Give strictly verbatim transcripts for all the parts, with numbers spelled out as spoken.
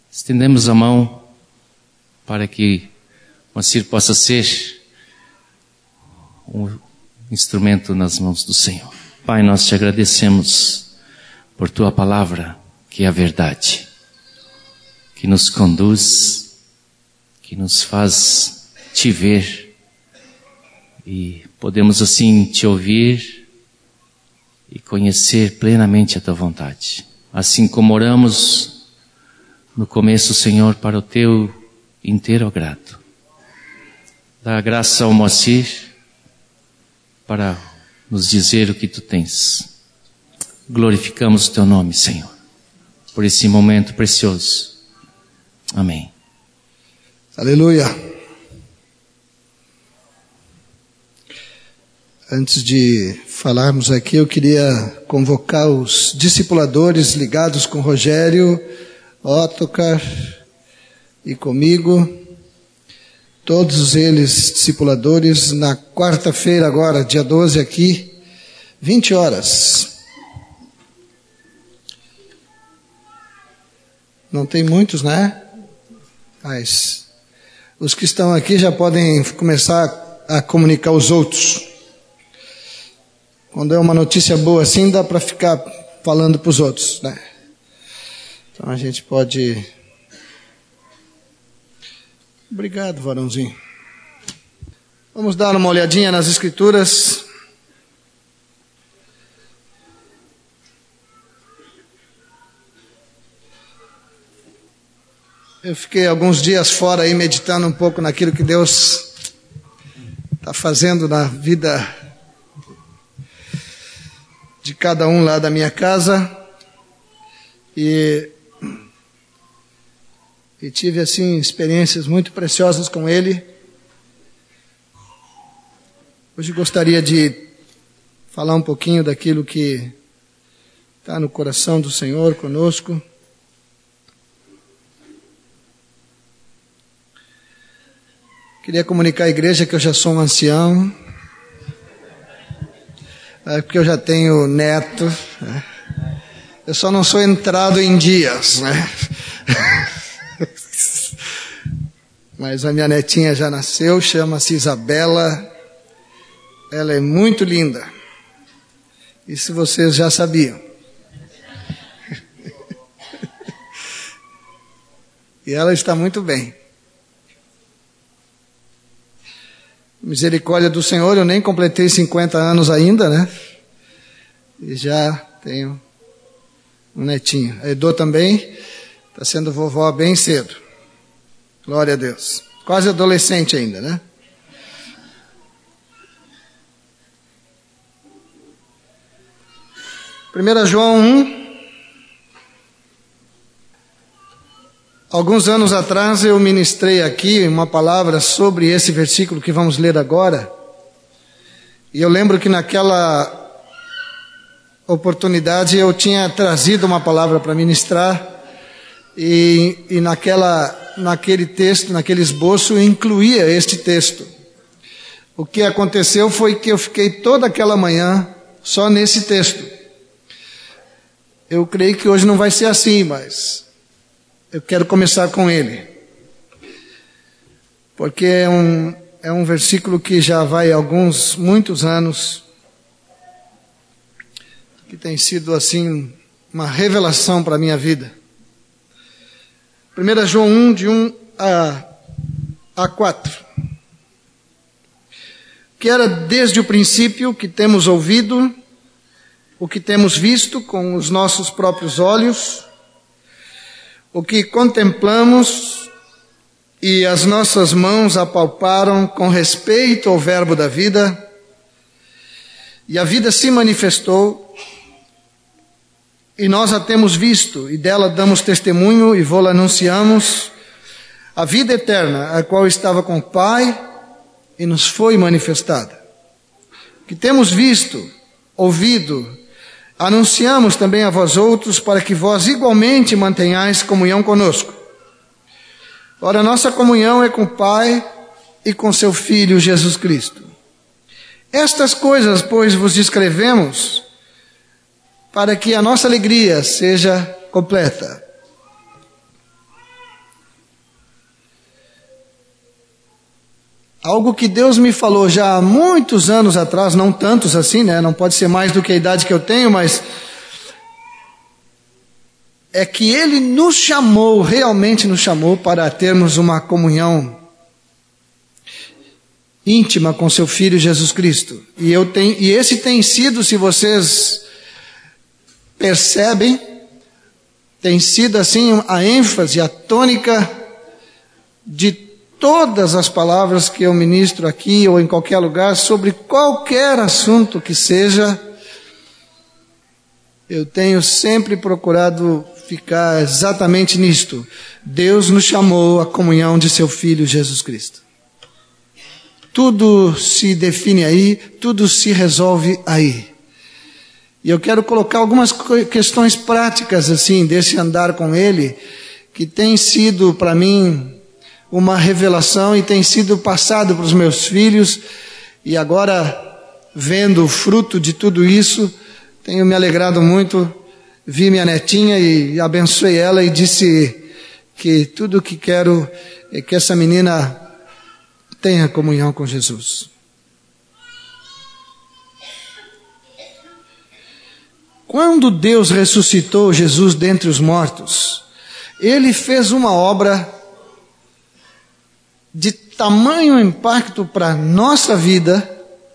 estendemos a mão para que Moacir possa ser um instrumento nas mãos do Senhor. Pai, nós te agradecemos por tua palavra, que é a verdade, que nos conduz, que nos faz te ver, e podemos assim te ouvir e conhecer plenamente a tua vontade. Assim como oramos no começo, Senhor, para o teu inteiro agrado. Dá graça ao Moacir para nos dizer o que tu tens. Glorificamos o teu nome, Senhor, por esse momento precioso. Amém. Aleluia. Antes de falarmos aqui, eu queria convocar os discipuladores ligados com Rogério, Ottokar e comigo, todos eles discipuladores, na quarta-feira agora, dia doze aqui, vinte horas. Não tem muitos, né? Mas os que estão aqui já podem começar a comunicar aos outros. Quando é uma notícia boa assim, dá para ficar falando para os outros, né? Então a gente pode... Obrigado, varãozinho. Vamos dar uma olhadinha nas Escrituras. Eu fiquei alguns dias fora aí meditando um pouco naquilo que Deus está fazendo na vida de cada um lá da minha casa, e, e tive assim experiências muito preciosas com Ele. Hoje gostaria de falar um pouquinho daquilo que está no coração do Senhor conosco. Queria comunicar à igreja que eu já sou um ancião, é porque eu já tenho neto, né? Eu só não sou entrado em dias, né? Mas a minha netinha já nasceu, chama-se Isabela, ela é muito linda, isso vocês já sabiam. E ela está muito bem. Misericórdia do Senhor, eu nem completei cinquenta anos ainda, né? E já tenho um netinho. A Edo também está sendo vovó bem cedo. Glória a Deus. Quase adolescente ainda, né? primeiro João um. Alguns anos atrás eu ministrei aqui uma palavra sobre esse versículo que vamos ler agora. E eu lembro que naquela oportunidade eu tinha trazido uma palavra para ministrar. E, e naquela, naquele texto, naquele esboço, eu incluía este texto. O que aconteceu foi que eu fiquei toda aquela manhã só nesse texto. Eu creio que hoje não vai ser assim, mas... eu quero começar com ele, porque é um, é um versículo que já vai há alguns, muitos anos, que tem sido assim, uma revelação para a minha vida. primeiro João um, de um a quatro. Que era desde o princípio que temos ouvido, o que temos visto com os nossos próprios olhos, o que contemplamos e as nossas mãos apalparam com respeito ao verbo da vida, e a vida se manifestou, e nós a temos visto, e dela damos testemunho e vô-la anunciamos, a vida eterna, a qual estava com o Pai e nos foi manifestada. Que temos visto, ouvido, anunciamos também a vós outros, para que vós igualmente mantenhais comunhão conosco. Ora, nossa comunhão é com o Pai e com seu Filho Jesus Cristo. Estas coisas, pois, vos escrevemos, para que a nossa alegria seja completa. algo que Deus me falou já há muitos anos atrás, não tantos assim, né? Não pode ser mais do que a idade que eu tenho, mas é que Ele nos chamou, realmente nos chamou para termos uma comunhão íntima com seu Filho Jesus Cristo. E, eu tenho, e esse tem sido, se vocês percebem, tem sido assim a ênfase, a tônica de todas as palavras que eu ministro aqui ou em qualquer lugar, sobre qualquer assunto que seja. Eu tenho sempre procurado ficar exatamente nisto. Deus nos chamou à comunhão de seu Filho Jesus Cristo. Tudo se define aí, tudo se resolve aí. E eu quero colocar algumas questões práticas assim, desse andar com Ele, que tem sido para mim uma revelação e tem sido passado para os meus filhos, e agora, vendo o fruto de tudo isso, tenho me alegrado muito. Vi minha netinha e abençoei ela e disse que tudo o que quero é que essa menina tenha comunhão com Jesus. Quando Deus ressuscitou Jesus dentre os mortos, Ele fez uma obra de tamanho impacto para a nossa vida,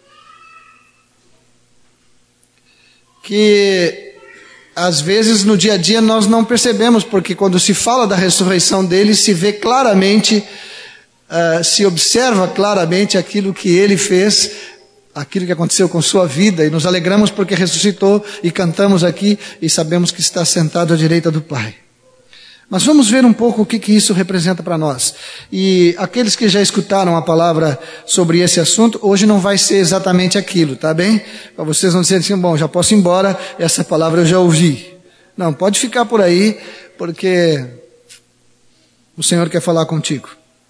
que às vezes no dia a dia nós não percebemos, porque quando se fala da ressurreição dele, se vê claramente, uh, se observa claramente aquilo que ele fez, aquilo que aconteceu com sua vida, e nos alegramos porque ressuscitou, e cantamos aqui, e sabemos que está sentado à direita do Pai. Mas vamos ver um pouco o que, que isso representa para nós. E aqueles que já escutaram a palavra sobre esse assunto, hoje não vai ser exatamente aquilo, tá bem? Para vocês não dizerem assim, bom, já posso ir embora, essa palavra eu já ouvi. Não, pode ficar por aí, porque o Senhor quer falar contigo.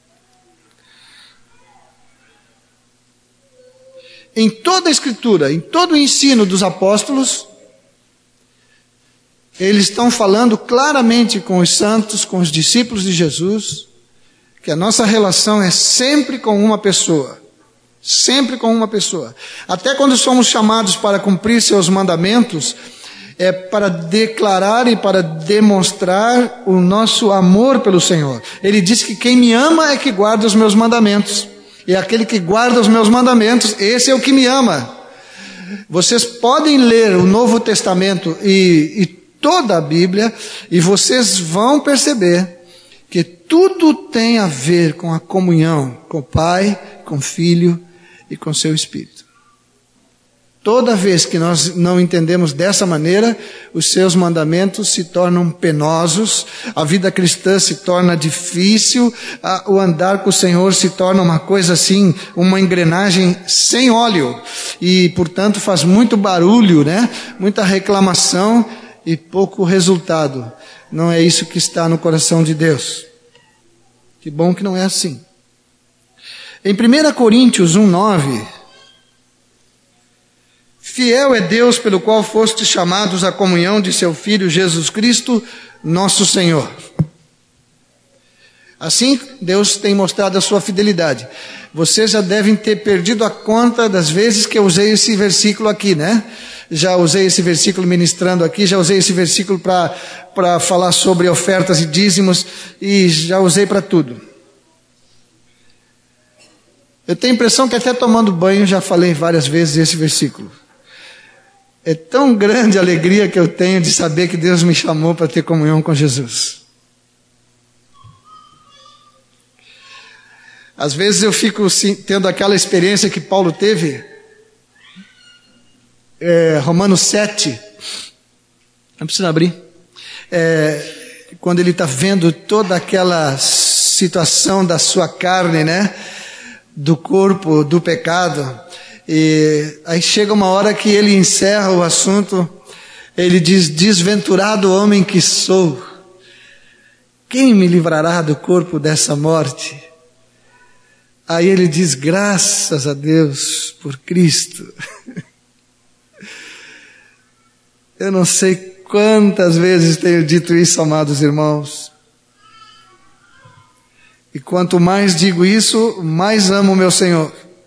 Em toda a Escritura, em todo o ensino dos apóstolos, eles estão falando claramente com os santos, com os discípulos de Jesus, que a nossa relação é sempre com uma pessoa. Sempre com uma pessoa. Até quando somos chamados para cumprir seus mandamentos, é para declarar e para demonstrar o nosso amor pelo Senhor. Ele diz que quem me ama é que guarda os meus mandamentos. E aquele que guarda os meus mandamentos, esse é o que me ama. Vocês podem ler o Novo Testamento e, e toda a Bíblia, e vocês vão perceber que tudo tem a ver com a comunhão com o Pai, com o Filho e com o seu Espírito. Toda vez que nós não entendemos dessa maneira, os seus mandamentos se tornam penosos, a vida cristã se torna difícil, a, o andar com o Senhor se torna uma coisa assim, uma engrenagem sem óleo, e portanto faz muito barulho, né? Muita reclamação e pouco resultado. Não é isso que está no coração de Deus. Que bom que não é assim. Em primeira Coríntios um, nove, fiel é Deus pelo qual fostes chamados à comunhão de seu Filho Jesus Cristo, nosso Senhor. Assim, Deus tem mostrado a sua fidelidade. Vocês já devem ter perdido a conta das vezes que eu usei esse versículo aqui, né? Já usei esse versículo ministrando aqui, já usei esse versículo para falar sobre ofertas e dízimos, e já usei para tudo. Eu tenho a impressão que até tomando banho já falei várias vezes esse versículo. É tão grande a alegria que eu tenho de saber que Deus me chamou para ter comunhão com Jesus. Às vezes eu fico sim, tendo aquela experiência que Paulo teve, é, Romanos sete, não precisa abrir, é, quando ele está vendo toda aquela situação da sua carne, né, do corpo, do pecado, e aí chega uma hora que ele encerra o assunto, ele diz, desventurado homem que sou, quem me livrará do corpo dessa morte? Aí ele diz, graças a Deus por Cristo. Eu não sei quantas vezes tenho dito isso, amados irmãos. E quanto mais digo isso, mais amo o meu Senhor.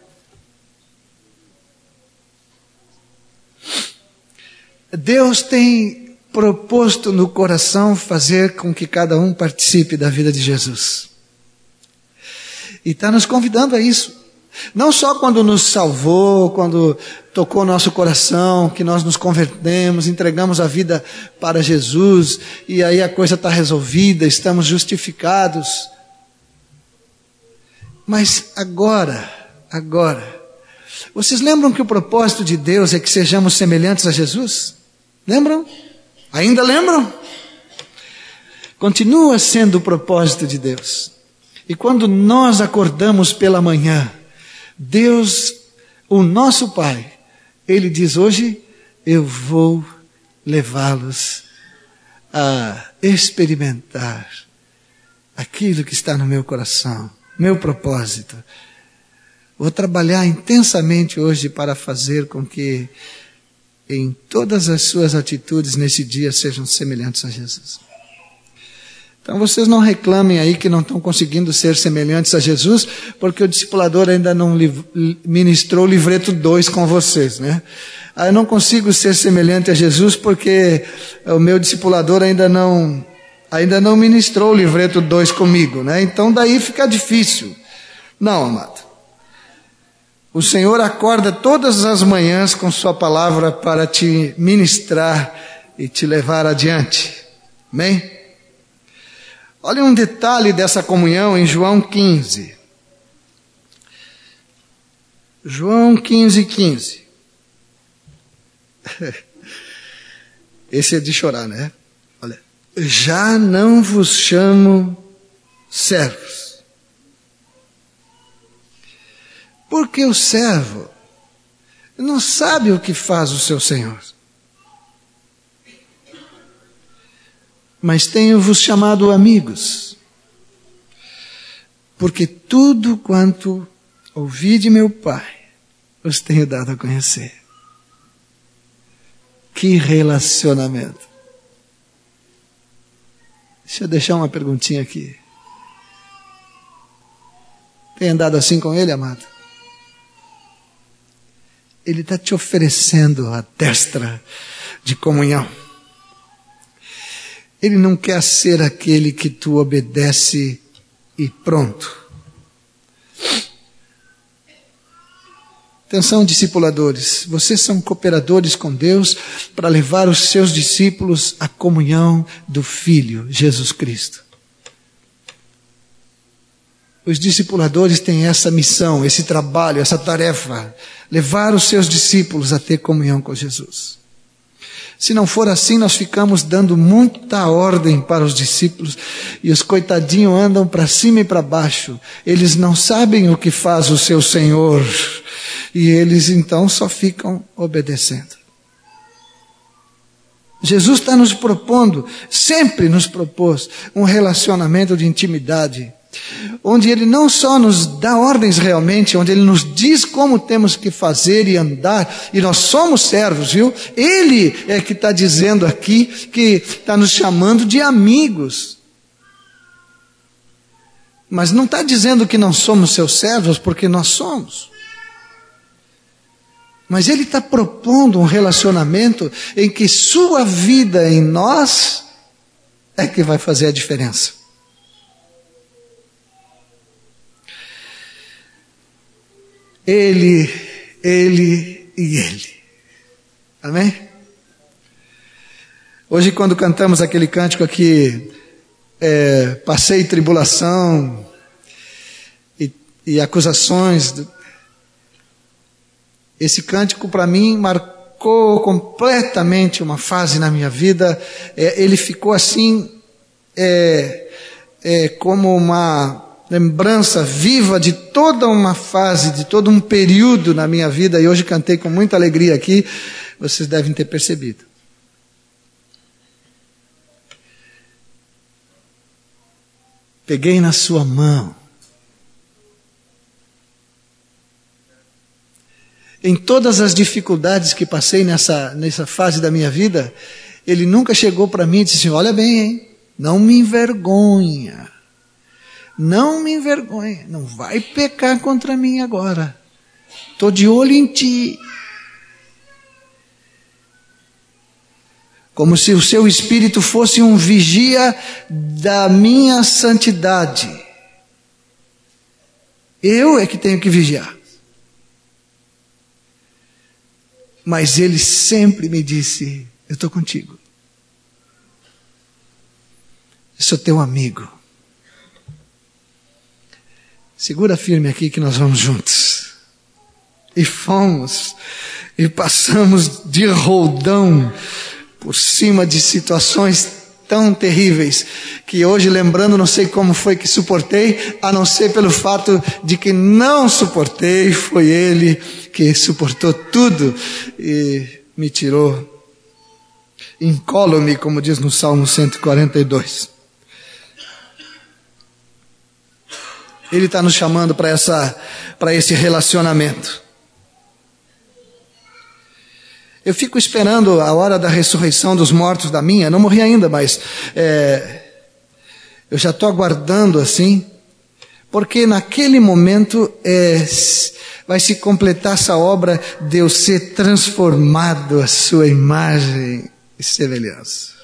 Deus tem proposto no coração fazer com que cada um participe da vida de Jesus. E está nos convidando a isso. Não só quando nos salvou, quando tocou nosso coração, que nós nos convertemos, entregamos a vida para Jesus, e aí a coisa está resolvida, estamos justificados. Mas agora, agora, vocês lembram que o propósito de Deus é que sejamos semelhantes a Jesus? Lembram? Ainda lembram? Continua sendo o propósito de Deus. E quando nós acordamos pela manhã, Deus, o nosso Pai, Ele diz: hoje eu vou levá-los a experimentar aquilo que está no meu coração, meu propósito. Vou trabalhar intensamente hoje para fazer com que em todas as suas atitudes nesse dia sejam semelhantes a Jesus. Então vocês não reclamem aí que não estão conseguindo ser semelhantes a Jesus, porque o discipulador ainda não ministrou o livreto dois com vocês, né? Ah, eu não consigo ser semelhante a Jesus porque o meu discipulador ainda não, ainda não ministrou o livreto dois comigo, né? Então daí fica difícil. Não, amado. O Senhor acorda todas as manhãs com sua palavra para te ministrar e te levar adiante. Amém? Olha um detalhe dessa comunhão em João quinze. João quinze, quinze. Esse é de chorar, né? Olha. Já não vos chamo servos. Porque o servo não sabe o que faz o seu Senhor. Mas tenho-vos chamado amigos, porque tudo quanto ouvi de meu Pai, os tenho dado a conhecer. Que relacionamento. Deixa eu deixar uma perguntinha aqui. Tem andado assim com Ele, amado? Ele está te oferecendo a destra de comunhão. Ele não quer ser aquele que tu obedece e pronto. Atenção, discipuladores, vocês são cooperadores com Deus para levar os seus discípulos à comunhão do Filho, Jesus Cristo. Os discipuladores têm essa missão, esse trabalho, essa tarefa, levar os seus discípulos a ter comunhão com Jesus. Se não for assim, nós ficamos dando muita ordem para os discípulos e os coitadinhos andam para cima e para baixo. Eles não sabem o que faz o seu Senhor e eles então só ficam obedecendo. Jesus está nos propondo, sempre nos propôs, um relacionamento de intimidade, onde Ele não só nos dá ordens realmente, onde Ele nos diz como temos que fazer e andar, e nós somos servos, viu? Ele é que está dizendo aqui, que está nos chamando de amigos. Mas não está dizendo que não somos seus servos, porque nós somos. Mas Ele está propondo um relacionamento em que sua vida em nós é que vai fazer a diferença. Ele, Ele e Ele. Amém? Hoje, quando cantamos aquele cântico aqui, é, passei tribulação e, e acusações, esse cântico para mim marcou completamente uma fase na minha vida. É, ele ficou assim, é, é, como uma lembrança viva de toda uma fase, de todo um período na minha vida, e hoje cantei com muita alegria aqui, vocês devem ter percebido. Peguei na sua mão. Em todas as dificuldades que passei nessa, nessa fase da minha vida, Ele nunca chegou para mim e disse assim: olha bem, hein? Não me envergonha. Não me envergonhe, não vai pecar contra mim agora. Estou de olho em ti. Como se o seu espírito fosse um vigia da minha santidade. Eu é que tenho que vigiar. Mas ele sempre me disse, eu estou contigo. Eu sou teu amigo. Segura firme aqui que nós vamos juntos. E fomos, e passamos de roldão por cima de situações tão terríveis, que hoje lembrando não sei como foi que suportei, a não ser pelo fato de que não suportei, foi ele que suportou tudo e me tirou incólume, como diz no Salmo cento e quarenta e dois. Ele está nos chamando para essa, para esse relacionamento. Eu fico esperando a hora da ressurreição dos mortos da minha, não morri ainda, mas é, eu já estou aguardando assim, porque naquele momento é, vai se completar essa obra de eu ser transformado à sua imagem e semelhança.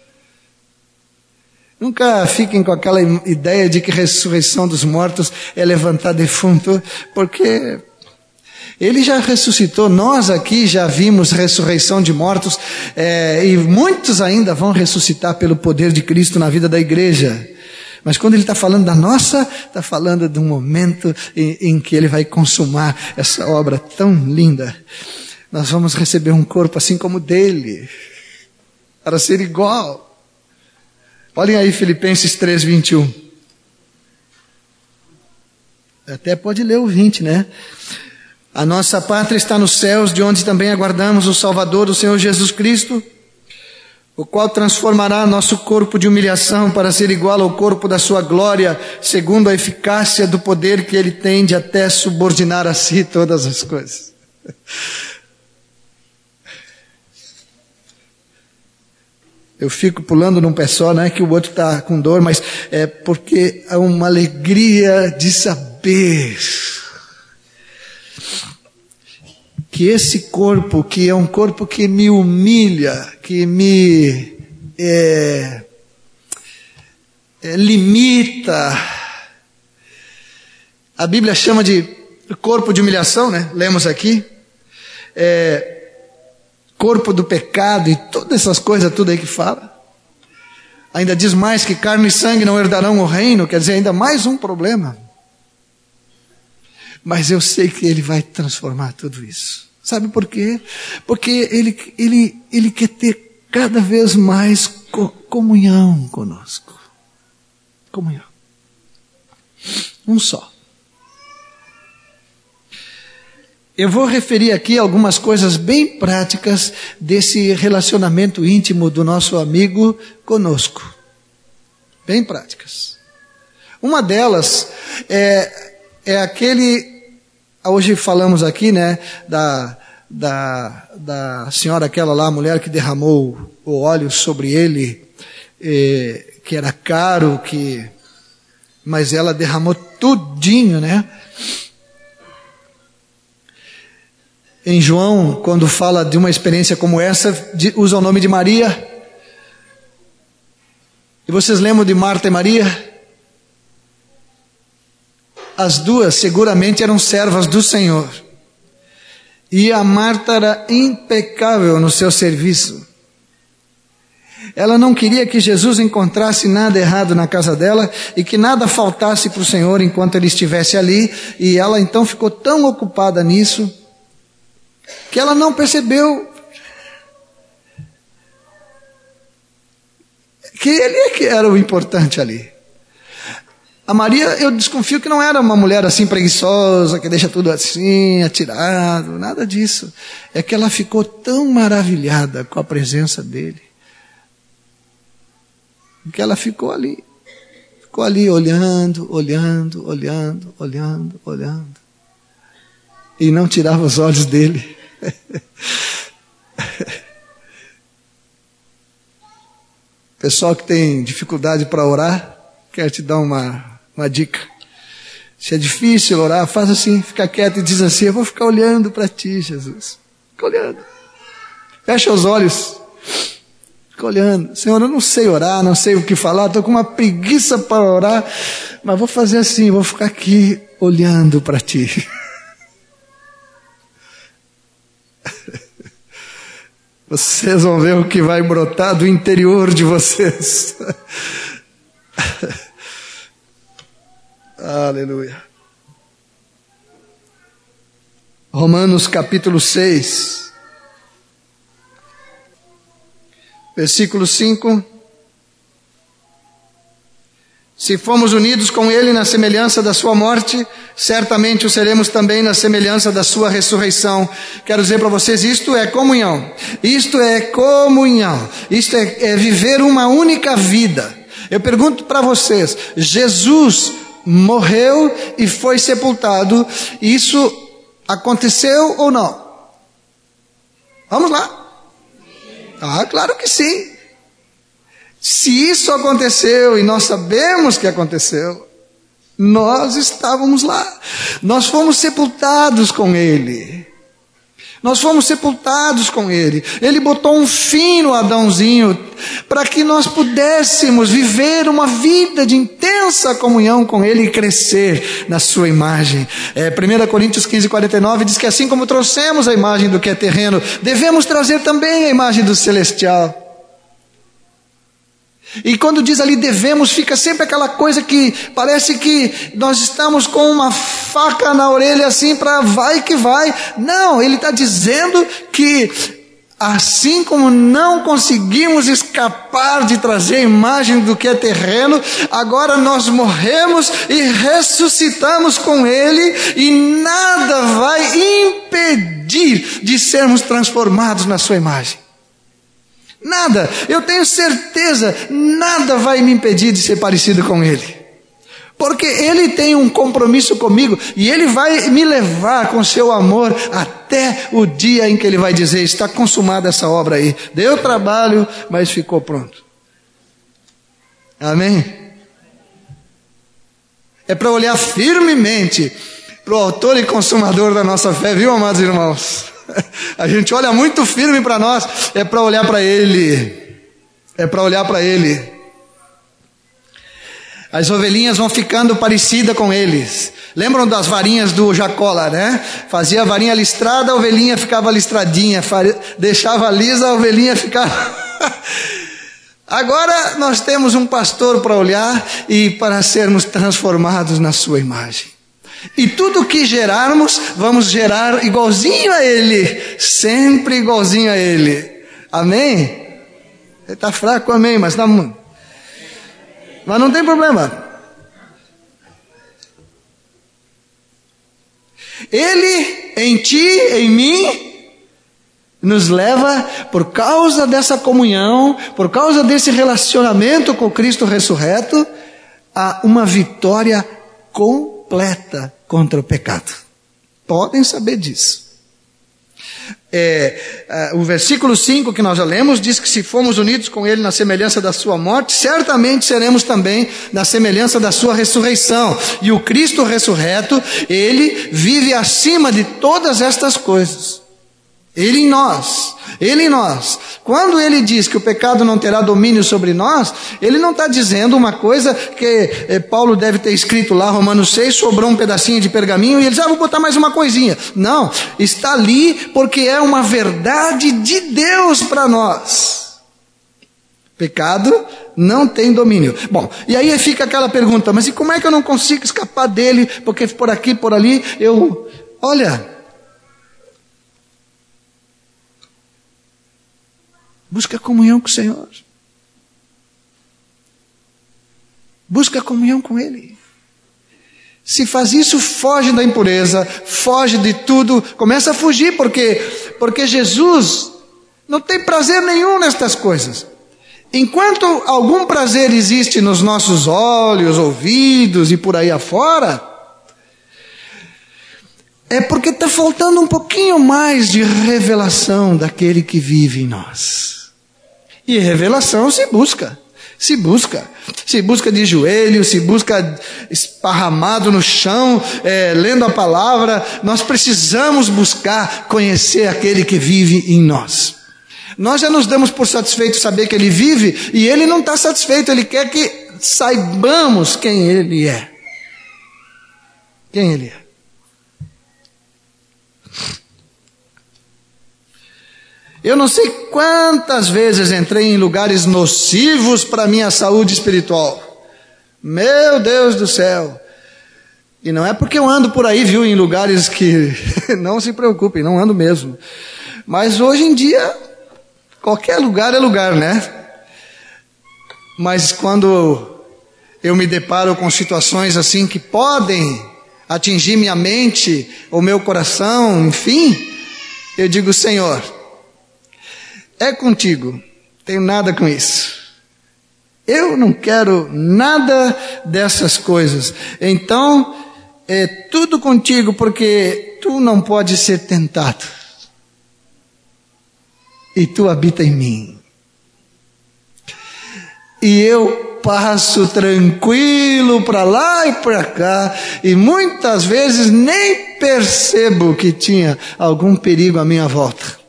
Nunca fiquem com aquela ideia de que ressurreição dos mortos é levantar defunto, porque ele já ressuscitou, nós aqui já vimos ressurreição de mortos, é, e muitos ainda vão ressuscitar pelo poder de Cristo na vida da igreja. Mas quando ele está falando da nossa, está falando de um momento em, em que ele vai consumar essa obra tão linda. Nós vamos receber um corpo assim como o dele, para ser igual. Olhem aí Filipenses três, vinte e um. Até pode ler o vinte, né? A nossa pátria está nos céus, de onde também aguardamos o Salvador, o Senhor Jesus Cristo, o qual transformará nosso corpo de humilhação para ser igual ao corpo da sua glória, segundo a eficácia do poder que ele tem de até subordinar a si todas as coisas. Eu fico pulando num pé só, não é que o outro está com dor, mas é porque há uma alegria de saber que esse corpo, que é um corpo que me humilha, que me é, é, limita, a Bíblia chama de corpo de humilhação, né? Lemos aqui, é, corpo do pecado e todas essas coisas, tudo aí que fala. Ainda diz mais que carne e sangue não herdarão o reino, quer dizer, ainda mais um problema. Mas eu sei que ele vai transformar tudo isso. Sabe por quê? Porque ele, ele, ele quer ter cada vez mais co- comunhão conosco. Comunhão. Um só. Eu vou referir aqui algumas coisas bem práticas desse relacionamento íntimo do nosso amigo conosco. Bem práticas. Uma delas é, é aquele... Hoje falamos aqui, né, da, da, da senhora aquela lá, a mulher que derramou o óleo sobre ele, eh, que era caro, que, mas ela derramou tudinho, né? Em João, quando fala de uma experiência como essa, de, usa o nome de Maria. E vocês lembram de Marta e Maria? As duas seguramente eram servas do Senhor. E a Marta era impecável no seu serviço. Ela não queria que Jesus encontrasse nada errado na casa dela e que nada faltasse para o Senhor enquanto ele estivesse ali. E ela então ficou tão ocupada nisso que ela não percebeu que ele é que era o importante ali. A Maria, eu desconfio que não era uma mulher assim preguiçosa, que deixa tudo assim, atirado, nada disso. É que ela ficou tão maravilhada com a presença dele, que ela ficou ali. Ficou ali olhando, olhando, olhando, olhando, olhando. E não tirava os olhos dele. Pessoal que tem dificuldade para orar, quer te dar uma Uma dica. Se é difícil orar, faz assim, fica quieto e diz assim: eu vou ficar olhando para ti, Jesus. Fica olhando. Fecha os olhos. Fica olhando. Senhor, eu não sei orar, não sei o que falar, estou com uma preguiça para orar, mas vou fazer assim, vou ficar aqui olhando para ti. Vocês vão ver o que vai brotar do interior de vocês. Aleluia. Romanos capítulo seis, versículo cinco. Se fomos unidos com Ele na semelhança da sua morte, certamente o seremos também na semelhança da sua ressurreição. Quero dizer para vocês, isto é comunhão. Isto é comunhão. Isto é, é viver uma única vida. Eu pergunto para vocês, Jesus morreu e foi sepultado. Isso aconteceu ou não? Vamos lá. Ah, claro que sim. Se isso aconteceu, e nós sabemos que aconteceu, nós estávamos lá. Nós fomos sepultados com Ele. Nós fomos sepultados com Ele. Ele botou um fim no Adãozinho para que nós pudéssemos viver uma vida de intensa comunhão com Ele e crescer na sua imagem. É, primeira Coríntios quinze, quarenta e nove diz que assim como trouxemos a imagem do que é terreno, devemos trazer também a imagem do celestial. E quando diz ali devemos, fica sempre aquela coisa que parece que nós estamos com uma faca na orelha assim para vai que vai. Não, ele está dizendo que assim como não conseguimos escapar de trazer a imagem do que é terreno, agora nós morremos e ressuscitamos com Ele, e nada vai impedir de sermos transformados na sua imagem. Nada, eu tenho certeza, nada vai me impedir de ser parecido com Ele. Porque Ele tem um compromisso comigo e Ele vai me levar com seu amor até o dia em que Ele vai dizer: está consumada essa obra aí. Deu trabalho, mas ficou pronto. Amém? É para olhar firmemente para o autor e consumador da nossa fé, viu, amados irmãos? A gente olha muito firme para nós, é para olhar para Ele, é para olhar para Ele. As ovelhinhas vão ficando parecidas com eles. Lembram das varinhas do Jacó lá, né? Fazia a varinha listrada, a ovelhinha ficava listradinha, deixava lisa, a ovelhinha ficava... Agora nós temos um pastor para olhar e para sermos transformados na sua imagem. E tudo que gerarmos, vamos gerar igualzinho a Ele. Sempre igualzinho a Ele. Amém? Ele está fraco, amém, mas, tá... mas não tem problema. Ele em ti, em mim, nos leva, por causa dessa comunhão, por causa desse relacionamento com Cristo ressurreto, a uma vitória completa. completa contra o pecado. Podem saber disso. É, é, o versículo cinco que nós já lemos diz que se fomos unidos com Ele na semelhança da sua morte, certamente seremos também na semelhança da sua ressurreição. E o Cristo ressurreto, Ele vive acima de todas estas coisas. Ele em nós, Ele em nós. Quando Ele diz que o pecado não terá domínio sobre nós, Ele não está dizendo uma coisa que eh, Paulo deve ter escrito lá, Romanos seis, sobrou um pedacinho de pergaminho, e ele diz, ah, vou botar mais uma coisinha. Não, está ali porque é uma verdade de Deus para nós. Pecado não tem domínio. Bom, e aí fica aquela pergunta, mas e como é que eu não consigo escapar dele? Porque por aqui, por ali, eu... Olha... Busca comunhão com o Senhor. Busca comunhão com Ele. Se faz isso, foge da impureza, foge de tudo, começa a fugir, porque, porque Jesus não tem prazer nenhum nestas coisas. Enquanto algum prazer existe nos nossos olhos, ouvidos e por aí afora, é porque está faltando um pouquinho mais de revelação daquele que vive em nós. E revelação se busca. Se busca, se busca de joelho, se busca esparramado no chão, é, lendo a palavra. Nós precisamos buscar conhecer aquele que vive em nós. Nós já nos damos por satisfeito saber que Ele vive, e Ele não está satisfeito, Ele quer que saibamos quem Ele é. Quem Ele é. Eu não sei quantas vezes entrei em lugares nocivos para a minha saúde espiritual. Meu Deus do céu. E não é porque eu ando por aí, viu, em lugares que... Não se preocupem, não ando mesmo. Mas hoje em dia, qualquer lugar é lugar, né? Mas quando eu me deparo com situações assim que podem atingir minha mente, o meu coração, enfim, eu digo, Senhor, é contigo, tenho nada com isso. Eu não quero nada dessas coisas. Então, é tudo contigo, porque tu não podes ser tentado. E tu habita em mim. E eu passo tranquilo para lá e para cá, e muitas vezes nem percebo que tinha algum perigo à minha volta.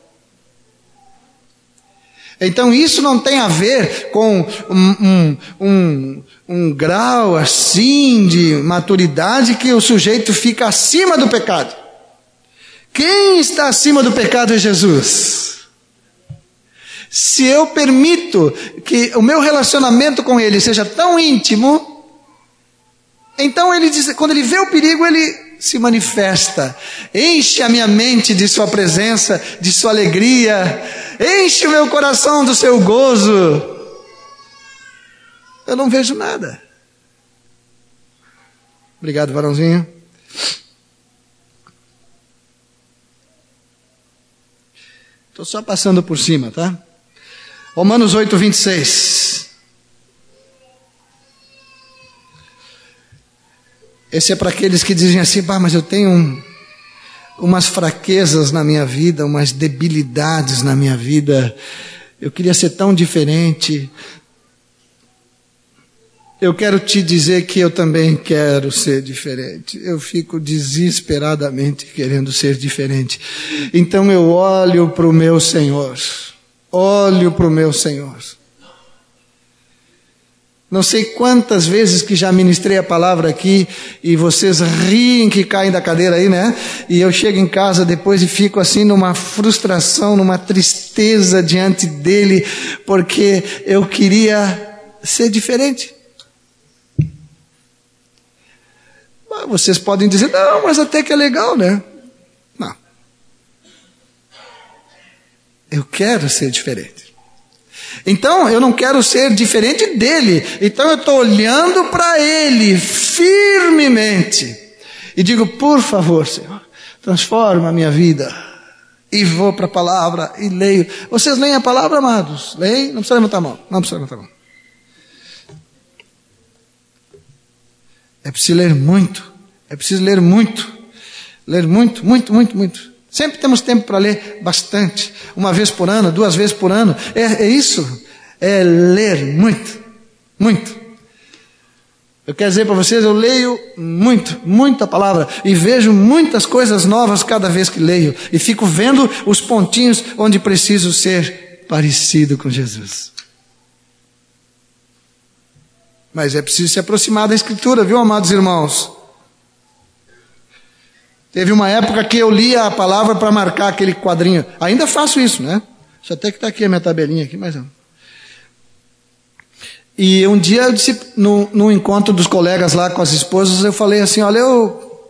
Então isso não tem a ver com um, um, um, um grau assim de maturidade que o sujeito fica acima do pecado. Quem está acima do pecado é Jesus. Se eu permito que o meu relacionamento com Ele seja tão íntimo, então ele diz, quando Ele vê o perigo, Ele se manifesta, enche a minha mente de sua presença, de sua alegria, enche o meu coração do seu gozo. Eu não vejo nada. Obrigado, varãozinho. Estou só passando por cima, tá? Romanos oito, vinte e seis. Esse é para aqueles que dizem assim, bah, mas eu tenho um, umas fraquezas na minha vida, umas debilidades na minha vida, eu queria ser tão diferente. Eu quero te dizer que eu também quero ser diferente. Eu fico desesperadamente querendo ser diferente. Então eu olho para o meu Senhor, olho para o meu Senhor. Não sei quantas vezes que já ministrei a palavra aqui e vocês riem que caem da cadeira aí, né? E eu chego em casa depois e fico assim numa frustração, numa tristeza diante dele, porque eu queria ser diferente. Mas vocês podem dizer, não, mas até que é legal, né? Não. Eu quero ser diferente. Então, eu não quero ser diferente dele. Então, eu estou olhando para ele firmemente. E digo, por favor, Senhor, transforma a minha vida. E vou para a palavra e leio. Vocês leem a palavra, amados? Leem? Não precisa levantar a mão. Não precisa levantar a mão. É preciso ler muito. É preciso ler muito. Ler muito, muito, muito, muito. Sempre temos tempo para ler bastante. Uma vez por ano, duas vezes por ano. É, é isso. É ler muito. Muito. Eu quero dizer para vocês, eu leio muito, muita palavra. E vejo muitas coisas novas cada vez que leio. E fico vendo os pontinhos onde preciso ser parecido com Jesus. Mas é preciso se aproximar da Escritura, viu, amados irmãos? Teve uma época que eu lia a palavra para marcar aquele quadrinho. Ainda faço isso, né? Deixa até que está aqui a minha tabelinha aqui, mas não. E um dia eu disse, no, no encontro dos colegas lá com as esposas, eu falei assim, olha, eu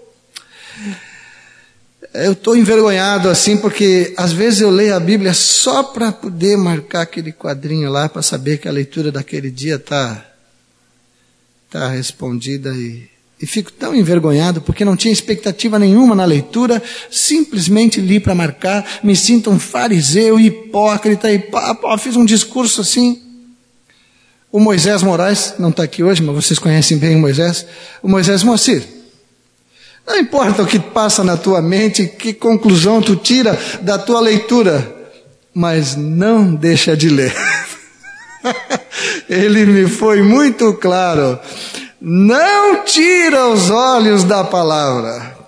eu estou envergonhado assim, porque às vezes eu leio a Bíblia só para poder marcar aquele quadrinho lá, para saber que a leitura daquele dia está tá respondida e... E fico tão envergonhado porque não tinha expectativa nenhuma na leitura, simplesmente li para marcar, me sinto um fariseu, hipócrita, e pá, pá, fiz um discurso assim. O Moisés Moraes, não está aqui hoje, mas vocês conhecem bem o Moisés. O Moisés Moacir, não importa o que passa na tua mente, que conclusão tu tira da tua leitura, mas não deixa de ler. Ele me foi muito claro. Não tira os olhos da palavra.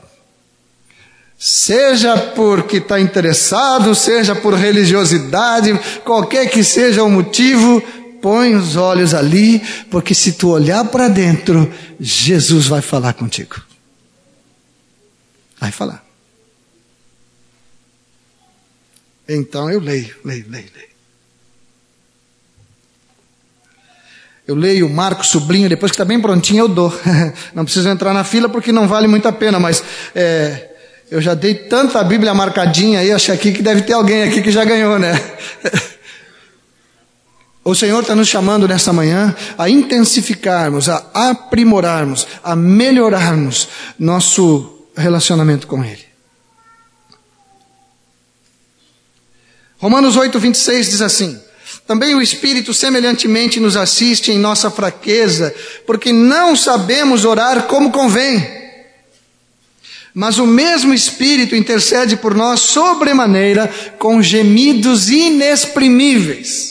Seja porque está interessado, seja por religiosidade, qualquer que seja o motivo, põe os olhos ali, porque se tu olhar para dentro, Jesus vai falar contigo. Vai falar. Então eu leio, leio, leio, leio. Eu leio, marco, sublinho, depois que está bem prontinho eu dou. Não preciso entrar na fila porque não vale muito a pena, mas é, eu já dei tanta Bíblia marcadinha aí, acho aqui que deve ter alguém aqui que já ganhou, né? O Senhor está nos chamando nessa manhã a intensificarmos, a aprimorarmos, a melhorarmos nosso relacionamento com Ele. Romanos oito, vinte e seis diz assim: também o Espírito semelhantemente nos assiste em nossa fraqueza, porque não sabemos orar como convém. Mas o mesmo Espírito intercede por nós sobremaneira com gemidos inexprimíveis.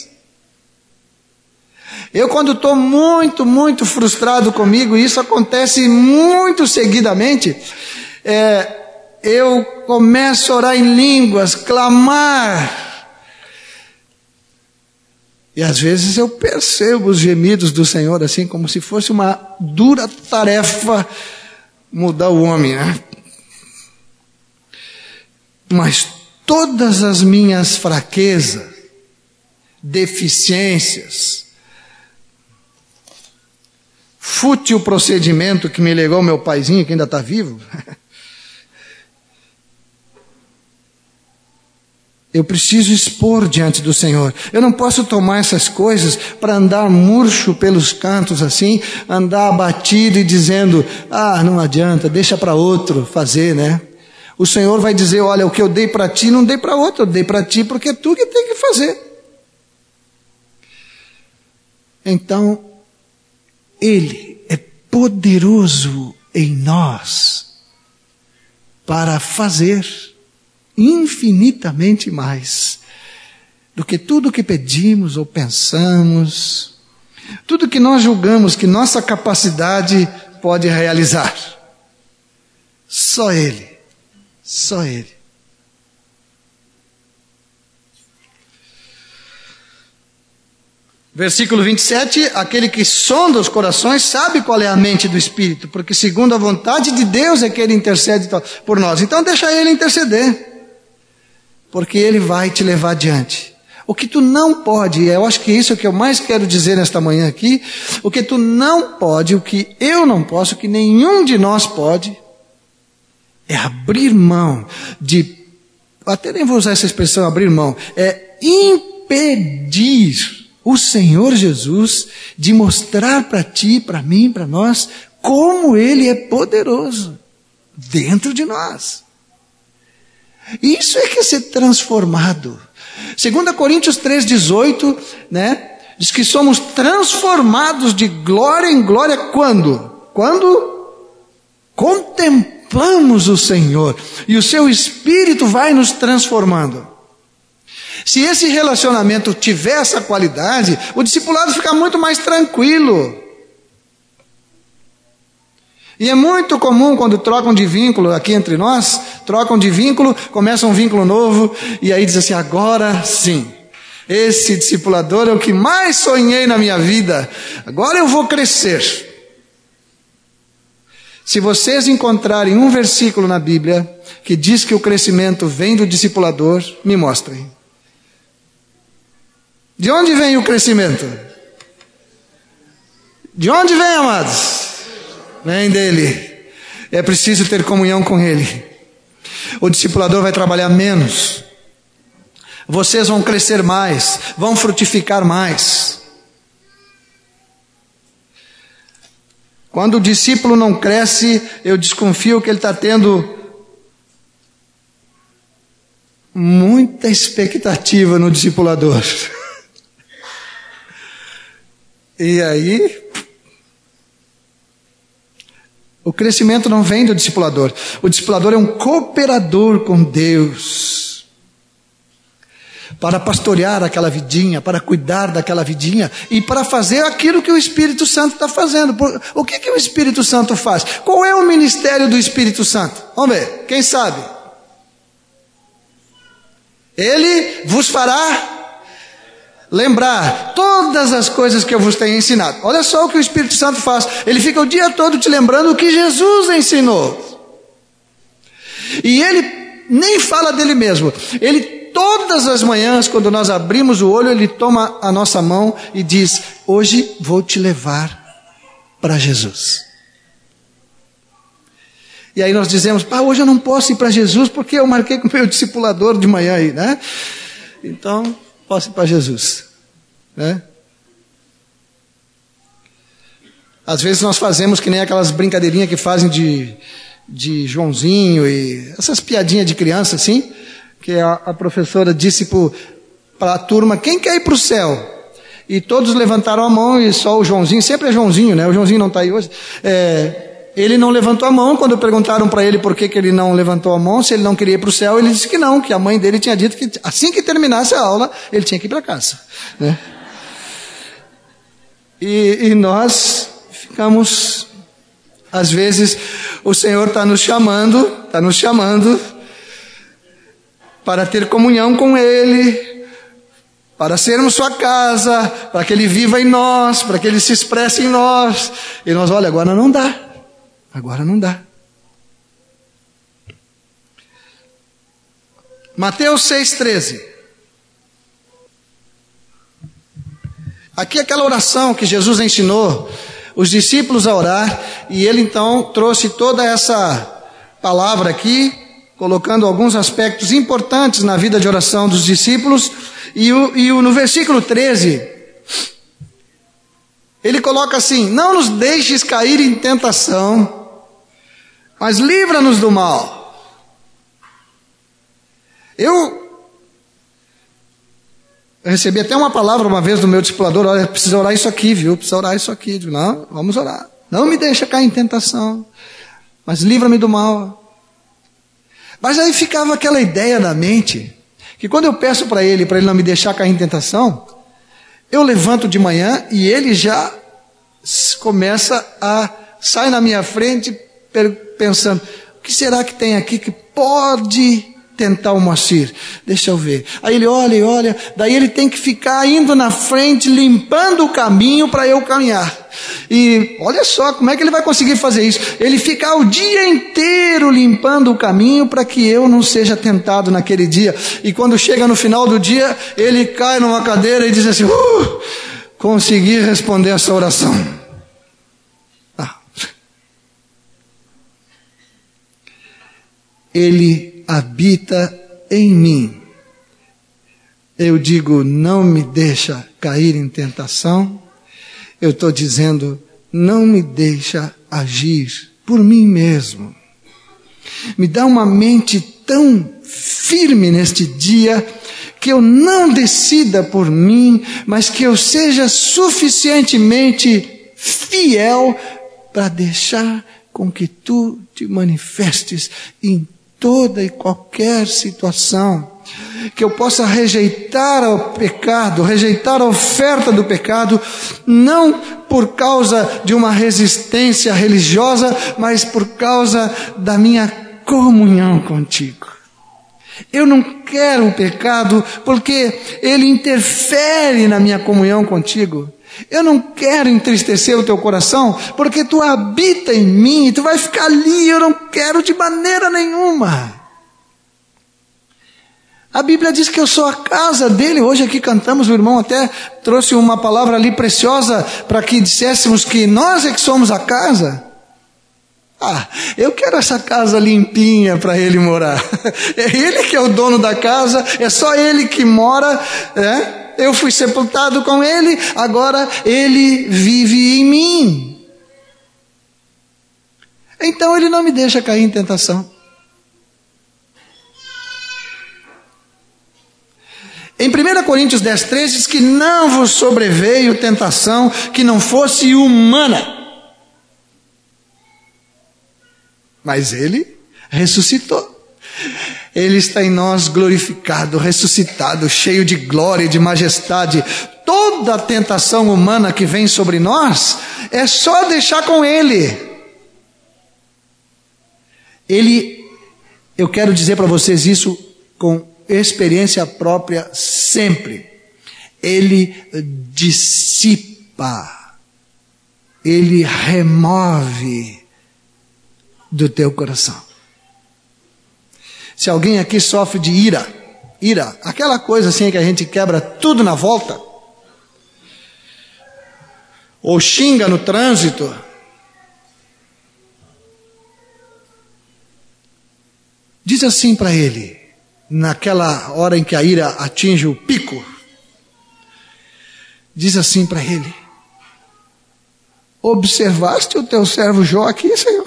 Eu quando estou muito, muito frustrado comigo, e isso acontece muito seguidamente, é, eu começo a orar em línguas, clamar. E às vezes eu percebo os gemidos do Senhor, assim como se fosse uma dura tarefa mudar o homem, né? Mas todas as minhas fraquezas, deficiências, fútil procedimento que me legou meu paizinho, que ainda está vivo, eu preciso expor diante do Senhor. Eu não posso tomar essas coisas para andar murcho pelos cantos assim, andar abatido e dizendo, ah, não adianta, deixa para outro fazer, né? O Senhor vai dizer, olha, o que eu dei para ti, não dei para outro, eu dei para ti porque é tu que tem que fazer. Então, Ele é poderoso em nós para fazer infinitamente mais do que tudo que pedimos ou pensamos, tudo que nós julgamos que nossa capacidade pode realizar. Só Ele, só Ele. Versículo vinte e sete, aquele que sonda os corações sabe qual é a mente do Espírito, porque segundo a vontade de Deus é que Ele intercede por nós. Então deixa Ele interceder, porque Ele vai te levar adiante. O que tu não pode, e eu acho que isso é o que eu mais quero dizer nesta manhã aqui, o que tu não pode, o que eu não posso, o que nenhum de nós pode, é abrir mão de, até nem vou usar essa expressão abrir mão, é impedir o Senhor Jesus de mostrar para ti, para mim, para nós, como Ele é poderoso dentro de nós. Isso é que é ser transformado. Segunda Coríntios três, dezoito, né, diz que somos transformados de glória em glória quando? Quando contemplamos o Senhor e o seu Espírito vai nos transformando. Se esse relacionamento tiver essa qualidade, o discipulado fica muito mais tranquilo. E é muito comum quando trocam de vínculo aqui entre nós, trocam de vínculo, começa um vínculo novo, e aí diz assim, agora sim, esse discipulador é o que mais sonhei na minha vida, agora eu vou crescer. Se vocês encontrarem um versículo na Bíblia que diz que o crescimento vem do discipulador, me mostrem. De onde vem o crescimento? De onde vem, amados? Vem dele. É preciso ter comunhão com Ele. O discipulador vai trabalhar menos. Vocês vão crescer mais, vão frutificar mais. Quando o discípulo não cresce, eu desconfio que ele está tendo muita expectativa no discipulador. E aí, o crescimento não vem do discipulador. O discipulador é um cooperador com Deus. para pastorear aquela vidinha, para cuidar daquela vidinha e para fazer aquilo que o Espírito Santo está fazendo. O que, que o Espírito Santo faz? Qual é o ministério do Espírito Santo? Vamos ver, quem sabe? Ele vos fará lembrar todas as coisas que eu vos tenho ensinado. Olha só o que o Espírito Santo faz. Ele fica o dia todo te lembrando o que Jesus ensinou. E ele nem fala dele mesmo. Ele, todas as manhãs, quando nós abrimos o olho, ele toma a nossa mão e diz: hoje vou te levar para Jesus. E aí nós dizemos: ah, hoje eu não posso ir para Jesus porque eu marquei com o meu discipulador de manhã aí, né? Então, posso ir para Jesus, né? Às vezes nós fazemos que nem aquelas brincadeirinhas que fazem de, de Joãozinho e essas piadinhas de criança assim, que a, a professora disse para a turma: quem quer ir para o céu? E todos levantaram a mão e só o Joãozinho, sempre é Joãozinho, né? O Joãozinho não está aí hoje. É, ele não levantou a mão. Quando perguntaram para ele por que, que ele não levantou a mão, se ele não queria ir para o céu, ele disse que não, que a mãe dele tinha dito que assim que terminasse a aula, ele tinha que ir para casa, né? E, e nós ficamos, às vezes, o Senhor está nos chamando, está nos chamando para ter comunhão com Ele, para sermos sua casa, para que Ele viva em nós, para que Ele se expresse em nós. E nós, olha, agora não dá, agora não dá. Mateus seis, treze. Aqui é aquela oração que Jesus ensinou os discípulos a orar, e Ele então trouxe toda essa palavra aqui, colocando alguns aspectos importantes na vida de oração dos discípulos. E, o, e o, no versículo treze, ele coloca assim: não nos deixes cair em tentação, mas livra-nos do mal. Eu, eu recebi até uma palavra uma vez do meu discipulador: olha, precisa orar isso aqui, viu? Precisa orar isso aqui. Eu digo: não, vamos orar. Não me deixa cair em tentação, mas livra-me do mal. Mas aí ficava aquela ideia na mente, que quando eu peço para Ele, para Ele não me deixar cair em tentação, eu levanto de manhã e Ele já começa a, sai na minha frente pensando: o que será que tem aqui que pode tentar o Moacir? Deixa eu ver. Aí ele olha e olha, daí ele tem que ficar indo na frente, limpando o caminho para eu caminhar. E olha só como é que ele vai conseguir fazer isso. Ele fica o dia inteiro limpando o caminho para que eu não seja tentado naquele dia. E quando chega no final do dia, ele cai numa cadeira e diz assim: uh, consegui responder essa oração. Ah. Ele habita em mim. Eu digo: não me deixa cair em tentação. Eu estou dizendo: não me deixa agir por mim mesmo. Me dá uma mente tão firme neste dia, que eu não decida por mim, mas que eu seja suficientemente fiel para deixar com que tu te manifestes em toda e qualquer situação. Que eu possa rejeitar o pecado, rejeitar a oferta do pecado, não por causa de uma resistência religiosa, mas por causa da minha comunhão contigo. Eu não quero o pecado porque ele interfere na minha comunhão contigo. Eu não quero entristecer o teu coração porque tu habita em mim e tu vai ficar ali. Eu não quero de maneira nenhuma. A Bíblia diz que eu sou a casa dele. Hoje aqui cantamos, o irmão até trouxe uma palavra ali preciosa para que disséssemos que nós é que somos a casa. Ah, eu quero essa casa limpinha para ele morar. É ele que é o dono da casa, é só ele que mora, né? Eu fui sepultado com ele, agora ele vive em mim. Então ele não me deixa cair em tentação. Em primeira Coríntios dez, treze diz que não vos sobreveio tentação que não fosse humana. Mas ele ressuscitou. Ele está em nós glorificado, ressuscitado, cheio de glória e de majestade. Toda a tentação humana que vem sobre nós, é só deixar com Ele. Ele, eu quero dizer para vocês isso com experiência própria sempre. Ele dissipa, Ele remove do teu coração. Se alguém aqui sofre de ira, ira, aquela coisa assim que a gente quebra tudo na volta, ou xinga no trânsito, diz assim para ele, naquela hora em que a ira atinge o pico, diz assim para ele: observaste o teu servo Jó aqui, Senhor?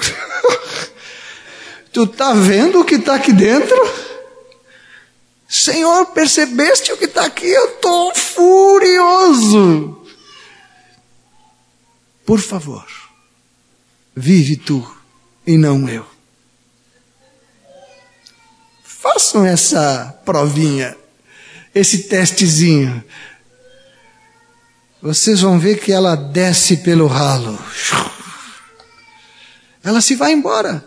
Tu está vendo o que está aqui dentro? Senhor, percebeste o que está aqui? Eu estou furioso. Por favor, vive tu e não eu. Façam essa provinha, esse testezinho. Vocês vão ver que ela desce pelo ralo. Ela se vai embora.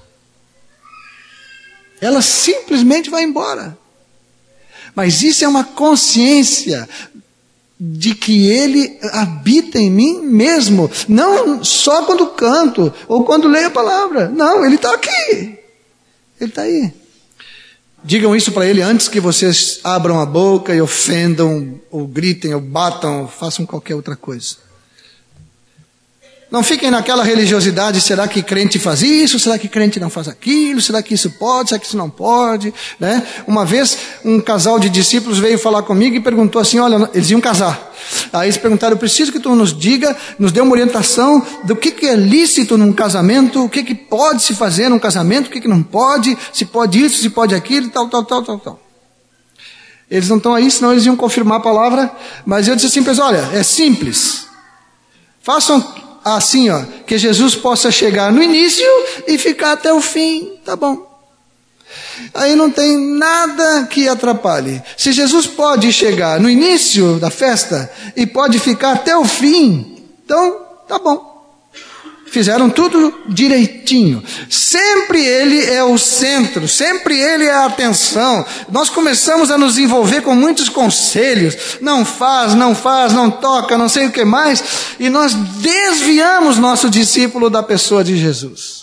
Ela simplesmente vai embora. Mas isso é uma consciência de que Ele habita em mim mesmo. Não só quando canto ou quando leio a palavra. Não, Ele está aqui. Ele está aí. Digam isso para Ele antes que vocês abram a boca e ofendam, ou gritem, ou batam, ou façam qualquer outra coisa. Não fiquem naquela religiosidade, será que crente faz isso, será que crente não faz aquilo, será que isso pode, será que isso não pode, né? Uma vez um casal de discípulos veio falar comigo e perguntou assim, olha, eles iam casar. Aí eles perguntaram, eu preciso que tu nos diga, nos dê uma orientação do que, que é lícito num casamento, o que, que pode se fazer num casamento, o que, que não pode, se pode isso, se pode aquilo, tal, tal, tal, tal, tal. Eles não estão aí, senão eles iam confirmar a palavra, mas eu disse assim para eles, olha, é simples, façam assim, ó, que Jesus possa chegar no início e ficar até o fim, tá bom. Aí não tem nada que atrapalhe. Se Jesus pode chegar no início da festa e pode ficar até o fim, então tá bom. Fizeram tudo direitinho. Sempre Ele é o centro, sempre Ele é a atenção. Nós começamos a nos envolver com muitos conselhos. Não faz, não faz, não toca, não sei o que mais. E nós desviamos nosso discípulo da pessoa de Jesus.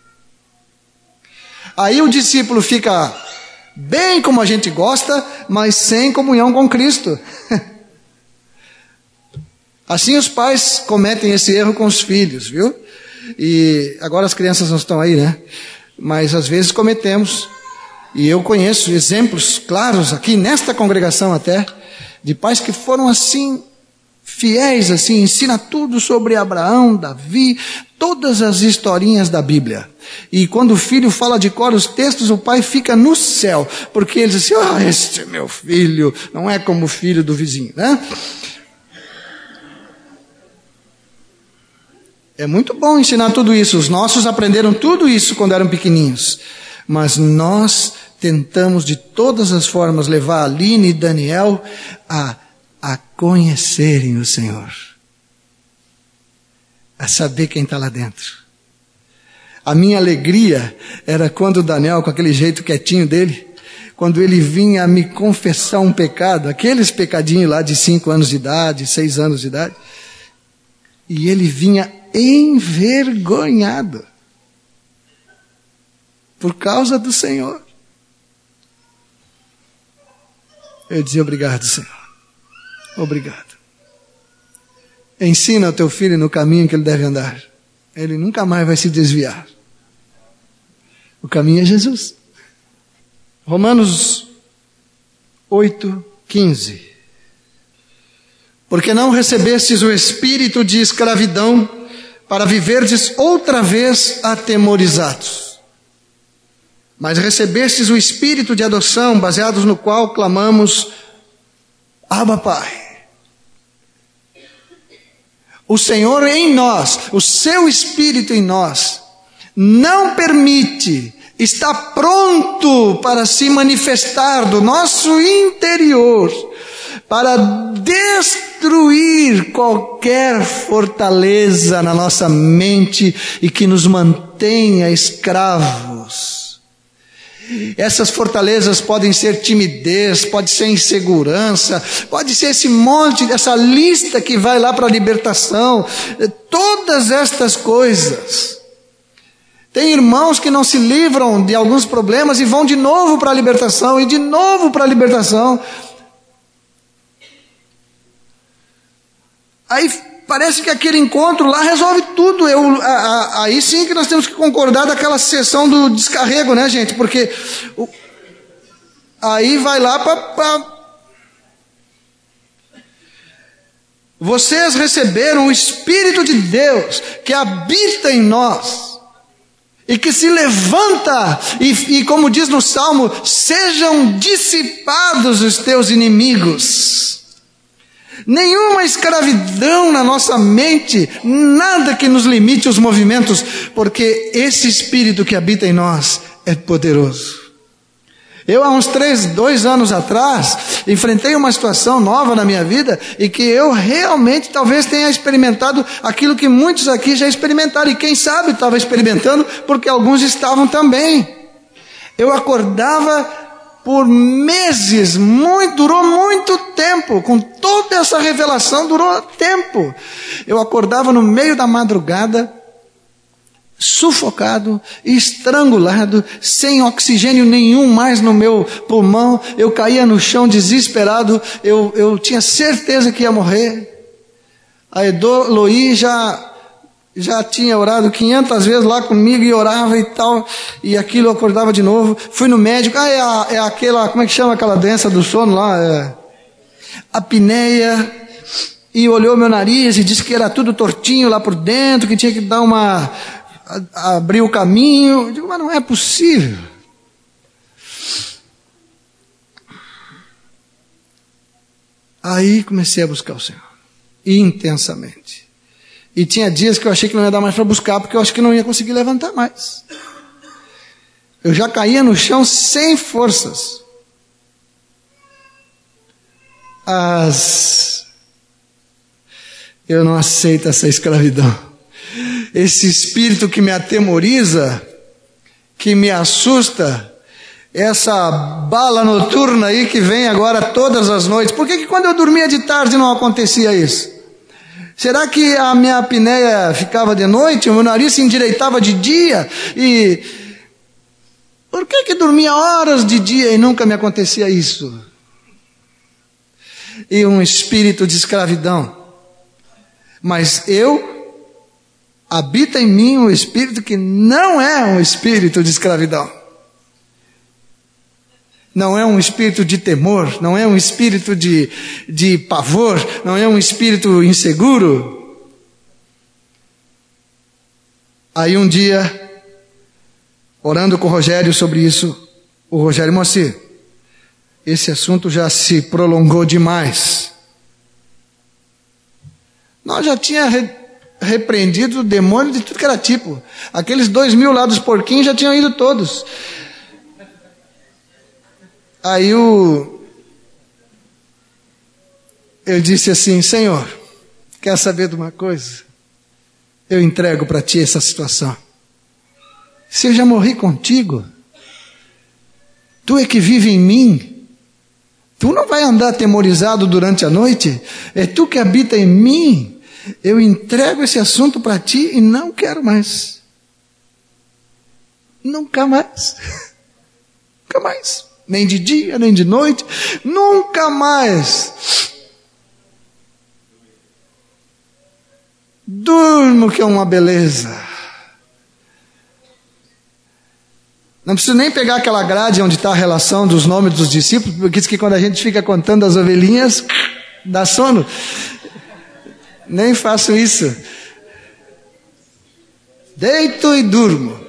Aí o discípulo fica bem como a gente gosta, mas sem comunhão com Cristo. Assim os pais cometem esse erro com os filhos, viu? E agora as crianças não estão aí, né? Mas às vezes cometemos. E eu conheço exemplos claros aqui nesta congregação até, de pais que foram assim, fiéis assim, ensina tudo sobre Abraão, Davi, todas as historinhas da Bíblia. E quando o filho fala de cor os textos, o pai fica no céu, porque ele diz assim, ah, este é meu filho, não é como o filho do vizinho, né? É muito bom ensinar tudo isso. Os nossos aprenderam tudo isso quando eram pequeninhos. Mas nós tentamos de todas as formas levar a Aline e Daniel a, a conhecerem o Senhor. A saber quem está lá dentro. A minha alegria era quando o Daniel, com aquele jeito quietinho dele, quando ele vinha me confessar um pecado, aqueles pecadinhos lá de cinco anos de idade, seis anos de idade, e ele vinha envergonhado por causa do Senhor. Eu dizia, obrigado, Senhor, obrigado. Ensina o teu filho no caminho que ele deve andar, ele nunca mais vai se desviar. O caminho é Jesus. Romanos oito, quinze. Porque não recebestes o espírito de escravidão para viverdes outra vez atemorizados, mas recebestes o espírito de adoção, baseados no qual clamamos, Abba, Pai. O Senhor em nós, o seu espírito em nós, não permite está pronto para se manifestar do nosso interior, para destruir qualquer fortaleza na nossa mente e que nos mantenha escravos. Essas fortalezas podem ser timidez, pode ser insegurança, pode ser esse monte, essa lista que vai lá para a libertação, todas estas coisas. Tem irmãos que não se livram de alguns problemas e vão de novo para a libertação, e de novo para a libertação. Aí parece que aquele encontro lá resolve tudo. Eu, a, a, aí sim que nós temos que concordar daquela sessão do descarrego, né, gente? Porque o, aí vai lá para... Vocês receberam o Espírito de Deus que habita em nós e que se levanta e, e como diz no Salmo, sejam dissipados os teus inimigos. Nenhuma escravidão na nossa mente, nada que nos limite os movimentos, porque esse Espírito que habita em nós é poderoso. Eu há uns três, dois anos atrás, enfrentei uma situação nova na minha vida, e que eu realmente talvez tenha experimentado aquilo que muitos aqui já experimentaram, e quem sabe estava experimentando, porque alguns estavam também. Eu acordava por meses, muito, durou muito tempo, com toda essa revelação, durou tempo. Eu acordava no meio da madrugada, sufocado, estrangulado, sem oxigênio nenhum mais no meu pulmão. Eu caía no chão desesperado, eu, eu tinha certeza que ia morrer. A Eloí já... já tinha orado quinhentas vezes lá comigo e orava e tal, e aquilo eu acordava de novo. Fui no médico, ah, é, a, é aquela, como é que chama aquela doença do sono lá? É, apneia, e olhou meu nariz e disse que era tudo tortinho lá por dentro, que tinha que dar uma, a, abrir o caminho. Eu digo, mas não é possível. Aí comecei a buscar o Senhor, intensamente. E tinha dias que eu achei que não ia dar mais para buscar, porque eu acho que não ia conseguir levantar mais. Eu já caía no chão sem forças. As... Eu não aceito essa escravidão. Esse espírito que me atemoriza, que me assusta, essa bala noturna aí que vem agora todas as noites. Por que que quando eu dormia de tarde não acontecia isso? Será que a minha apneia ficava de noite, o meu nariz se endireitava de dia? E por que que dormia horas de dia e nunca me acontecia isso? E um espírito de escravidão. Mas eu, habita em mim um espírito que não é um espírito de escravidão. Não é um espírito de temor, não é um espírito de, de pavor, não é um espírito inseguro. Aí um dia, orando com o Rogério sobre isso, o Rogério, Moacir, esse assunto já se prolongou demais. Nós já tinha re, repreendido o demônio de tudo que era tipo. Aqueles dois mil lá dos porquinhos já tinham ido todos. Aí o, eu disse assim, Senhor, quer saber de uma coisa? Eu entrego para ti essa situação. Se eu já morri contigo, tu é que vive em mim, tu não vai andar atemorizado durante a noite, é tu que habita em mim. Eu entrego esse assunto para ti e não quero mais. Nunca mais. Nunca mais. Nem de dia, nem de noite, nunca mais. Durmo, que é uma beleza. Não preciso nem pegar aquela grade onde está a relação dos nomes dos discípulos, porque diz que quando a gente fica contando as ovelhinhas, dá sono. Nem faço isso. Deito e durmo.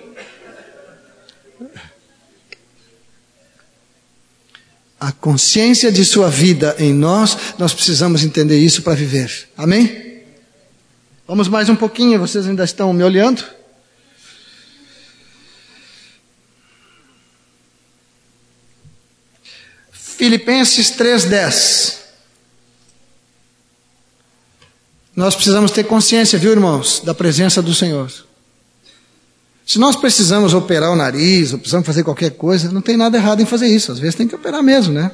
A consciência de sua vida em nós, nós precisamos entender isso para viver. Amém? Vamos mais um pouquinho, vocês ainda estão me olhando? Filipenses três, dez. Nós precisamos ter consciência, viu, irmãos, da presença do Senhor. Se nós precisamos operar o nariz, ou precisamos fazer qualquer coisa, não tem nada errado em fazer isso. Às vezes tem que operar mesmo, né?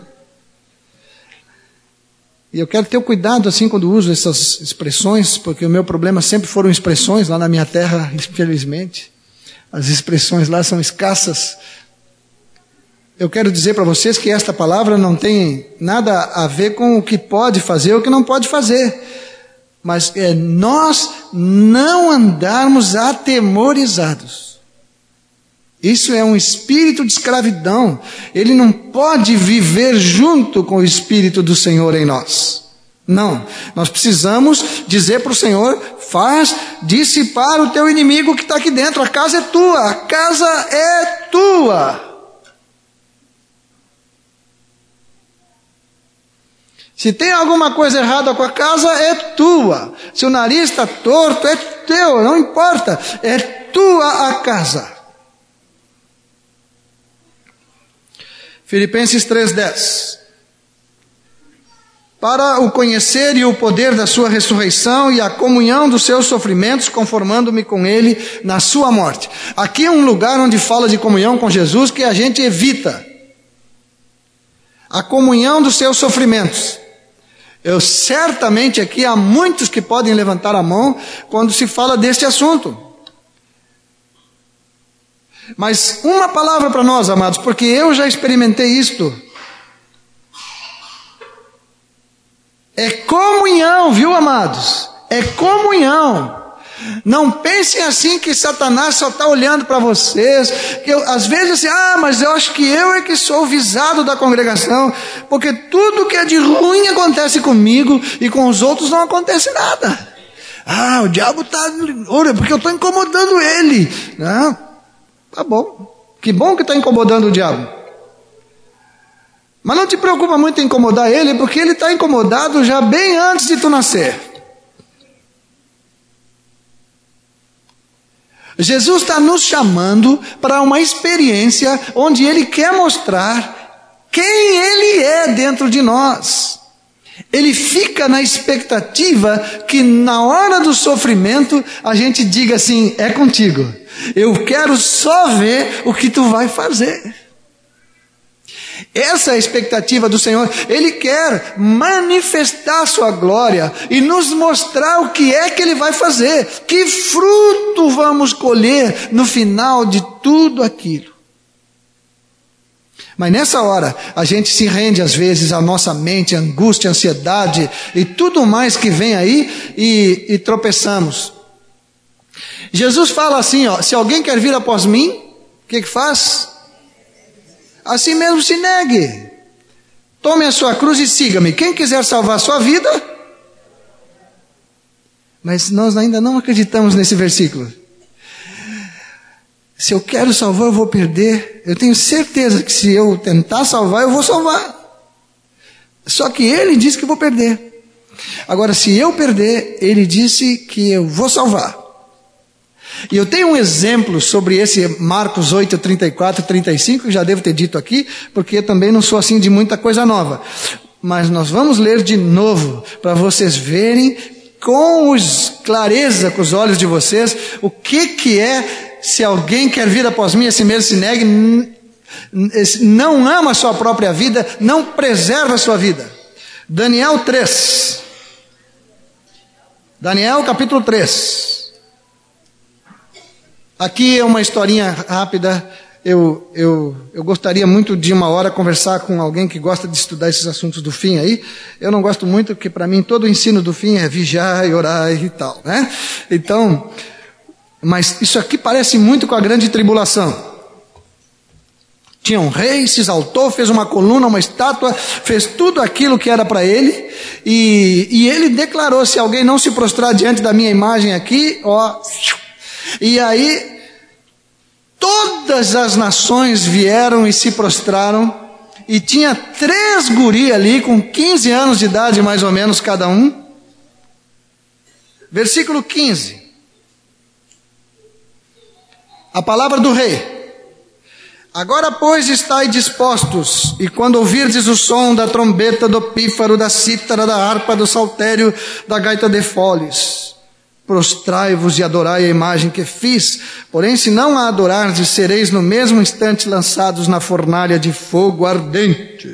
E eu quero ter cuidado assim quando uso essas expressões, porque o meu problema sempre foram expressões lá na minha terra, infelizmente. As expressões lá são escassas. Eu quero dizer para vocês que esta palavra não tem nada a ver com o que pode fazer ou o que não pode fazer. Mas é nós não andarmos atemorizados. Isso é um espírito de escravidão. Ele não pode viver junto com o Espírito do Senhor em nós. Não. Nós precisamos dizer para o Senhor: faz dissipar o teu inimigo que está aqui dentro. A casa é tua. A casa é tua. Se tem alguma coisa errada com a casa, é tua. Se o nariz está torto, é teu, não importa. É tua a casa. Filipenses três, dez. Para o conhecer e o poder da sua ressurreição e a comunhão dos seus sofrimentos, conformando-me com ele na sua morte. Aqui é um lugar onde fala de comunhão com Jesus que a gente evita. A comunhão dos seus sofrimentos. Eu certamente aqui há muitos que podem levantar a mão quando se fala deste assunto. Mas uma palavra para nós, amados, porque eu já experimentei isto. É comunhão, viu, amados? É comunhão. Não pensem assim que Satanás só está olhando para vocês. Que eu, às vezes assim, ah, mas eu acho que eu é que sou o visado da congregação, porque tudo que é de ruim acontece comigo e com os outros não acontece nada. Ah, o diabo está, olha, porque eu estou incomodando ele. Não, tá bom. Que bom que está incomodando o diabo. Mas não te preocupa muito em incomodar ele, porque ele está incomodado já bem antes de tu nascer. Jesus está nos chamando para uma experiência onde Ele quer mostrar quem Ele é dentro de nós. Ele fica na expectativa que na hora do sofrimento a gente diga assim: é contigo, eu quero só ver o que tu vai fazer. Essa é a expectativa do Senhor. Ele quer manifestar sua glória e nos mostrar o que é que Ele vai fazer, que fruto vamos colher no final de tudo aquilo. Mas nessa hora a gente se rende às vezes à nossa mente, angústia, ansiedade e tudo mais que vem aí e, e tropeçamos. Jesus fala assim, ó: se alguém quer vir após mim, o que que faz? Assim mesmo se negue. Tome a sua cruz e siga-me. Quem quiser salvar a sua vida. Mas nós ainda não acreditamos nesse versículo. Se eu quero salvar, eu vou perder. Eu tenho certeza que se eu tentar salvar, eu vou salvar. Só que ele disse que eu vou perder. Agora, se eu perder, ele disse que eu vou salvar. E eu tenho um exemplo sobre esse Marcos oito, trinta e quatro, trinta e cinco, que já devo ter dito aqui, porque eu também não sou assim de muita coisa nova. Mas nós vamos ler de novo, para vocês verem com os, clareza com os olhos de vocês, o que que é, se alguém quer vir após mim, esse mesmo se negue, não ama a sua própria vida, não preserva a sua vida. Daniel três. Daniel capítulo três. Aqui é uma historinha rápida. Eu, eu, eu gostaria muito de uma hora conversar com alguém que gosta de estudar esses assuntos do fim aí. Eu não gosto muito, porque para mim todo o ensino do fim é vigiar e orar e tal, né? Então, mas isso aqui parece muito com a grande tribulação. Tinha um rei, se exaltou, fez uma coluna, uma estátua, fez tudo aquilo que era para ele, e, e ele declarou: se alguém não se prostrar diante da minha imagem aqui, ó... E aí, todas as nações vieram e se prostraram, e tinha três guri ali, com quinze anos de idade mais ou menos cada um. Versículo quinze. A palavra do rei: Agora, pois, estai dispostos, e quando ouvirdes o som da trombeta, do pífaro, da cítara, da harpa, do saltério, da gaita de foles, prostrai-vos e adorai a imagem que fiz. Porém, se não a adorardes, sereis no mesmo instante lançados na fornalha de fogo ardente.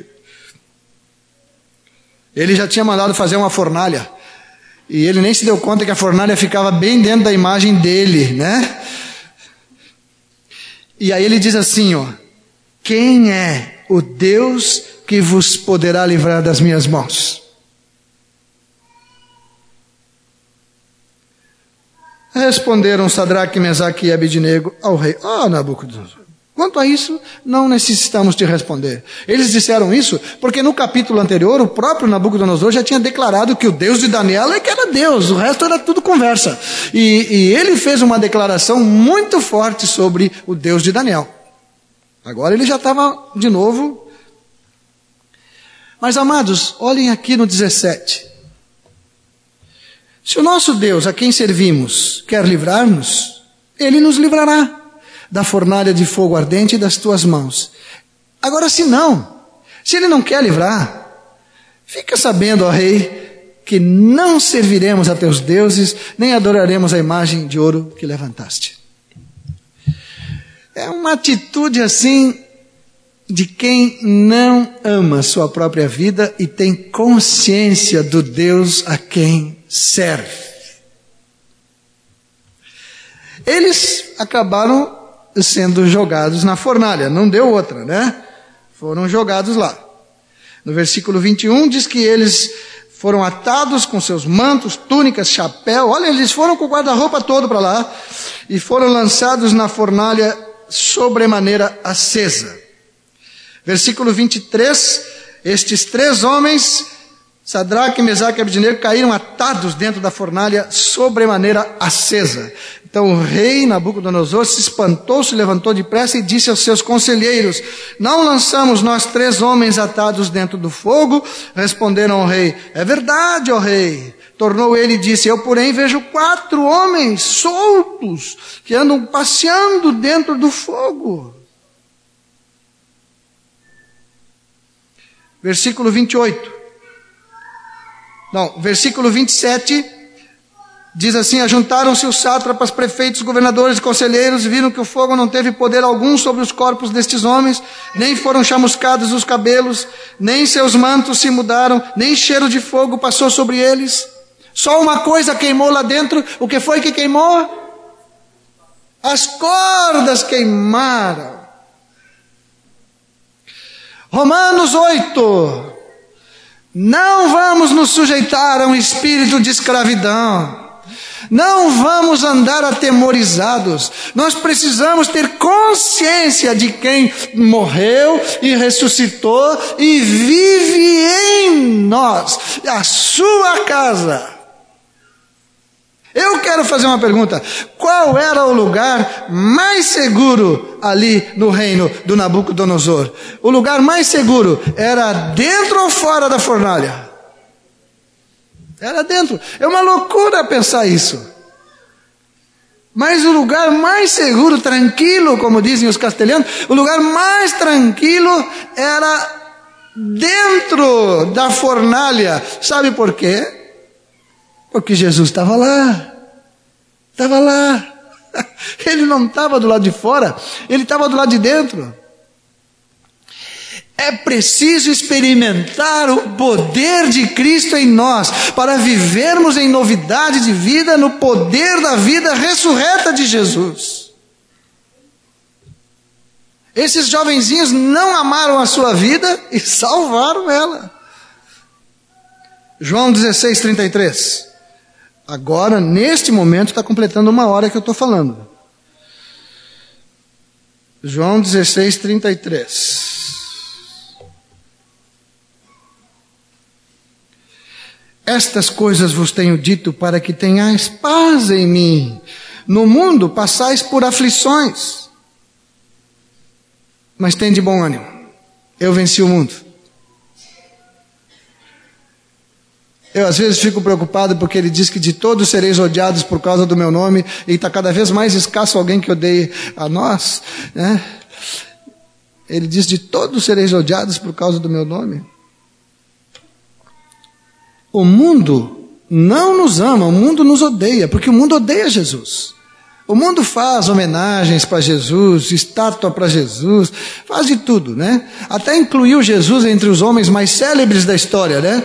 Ele já tinha mandado fazer uma fornalha, e ele nem se deu conta que a fornalha ficava bem dentro da imagem dele, né? E aí ele diz assim, ó: quem é o Deus que vos poderá livrar das minhas mãos? Responderam Sadraque, Mesaque e Abednego ao rei: Ah, Nabucodonosor, quanto a isso, não necessitamos te responder. Eles disseram isso porque no capítulo anterior, o próprio Nabucodonosor já tinha declarado que o Deus de Daniel é que era Deus, o resto era tudo conversa. E, e ele fez uma declaração muito forte sobre o Deus de Daniel. Agora ele já estava de novo. Mas, amados, olhem aqui no dezessete. Se o nosso Deus, a quem servimos, quer livrar-nos, Ele nos livrará da fornalha de fogo ardente e das tuas mãos. Agora, se não, se Ele não quer livrar, fica sabendo, ó rei, que não serviremos a teus deuses, nem adoraremos a imagem de ouro que levantaste. É uma atitude assim de quem não ama sua própria vida e tem consciência do Deus a quem serve. Eles acabaram sendo jogados na fornalha, não deu outra, né? Foram jogados lá. No versículo vinte e um diz que eles foram atados com seus mantos, túnicas, chapéu. Olha, eles foram com o guarda-roupa todo para lá e foram lançados na fornalha sobremaneira acesa. Versículo vinte e três, estes três homens, Sadraque, Mesaque e Abednego, caíram atados dentro da fornalha sobremaneira acesa. Então o rei Nabucodonosor se espantou, se levantou depressa e disse aos seus conselheiros: não lançamos nós três homens atados dentro do fogo? Responderam ao rei: é verdade, ó rei. Tornou ele e disse: eu, porém, vejo quatro homens soltos que andam passeando dentro do fogo. Versículo vinte e oito. Não, versículo vinte e sete diz assim: ajuntaram-se os sátrapas, prefeitos, governadores e conselheiros, e viram que o fogo não teve poder algum sobre os corpos destes homens, nem foram chamuscados os cabelos, nem seus mantos se mudaram, nem cheiro de fogo passou sobre eles. Só uma coisa queimou lá dentro. O que foi que queimou? As cordas queimaram. Romanos oito. Não vamos nos sujeitar a um espírito de escravidão. Não vamos andar atemorizados. Nós precisamos ter consciência de quem morreu e ressuscitou e vive em nós, a sua casa. Eu quero fazer uma pergunta: qual era o lugar mais seguro ali no reino do Nabucodonosor? O lugar mais seguro era dentro ou fora da fornalha? Era dentro. É uma loucura pensar isso. Mas o lugar mais seguro, tranquilo, como dizem os castelhanos, o lugar mais tranquilo era dentro da fornalha. Sabe por quê? Porque Jesus estava lá, estava lá, ele não estava do lado de fora, ele estava do lado de dentro. É preciso experimentar o poder de Cristo em nós, para vivermos em novidade de vida, no poder da vida ressurreta de Jesus. Esses jovenzinhos não amaram a sua vida e salvaram ela. João dezesseis, trinta e três. Agora, neste momento, está completando uma hora que eu estou falando. João dezesseis, trinta e três. Estas coisas vos tenho dito para que tenhais paz em mim. No mundo passais por aflições, mas tende bom ânimo. Eu venci o mundo. Eu às vezes fico preocupado porque ele diz que de todos sereis odiados por causa do meu nome, e está cada vez mais escasso alguém que odeie a nós, né? Ele diz, de todos sereis odiados por causa do meu nome. O mundo não nos ama, o mundo nos odeia, porque o mundo odeia Jesus. O mundo faz homenagens para Jesus, estátua para Jesus, faz de tudo, né? Até incluiu Jesus entre os homens mais célebres da história, né?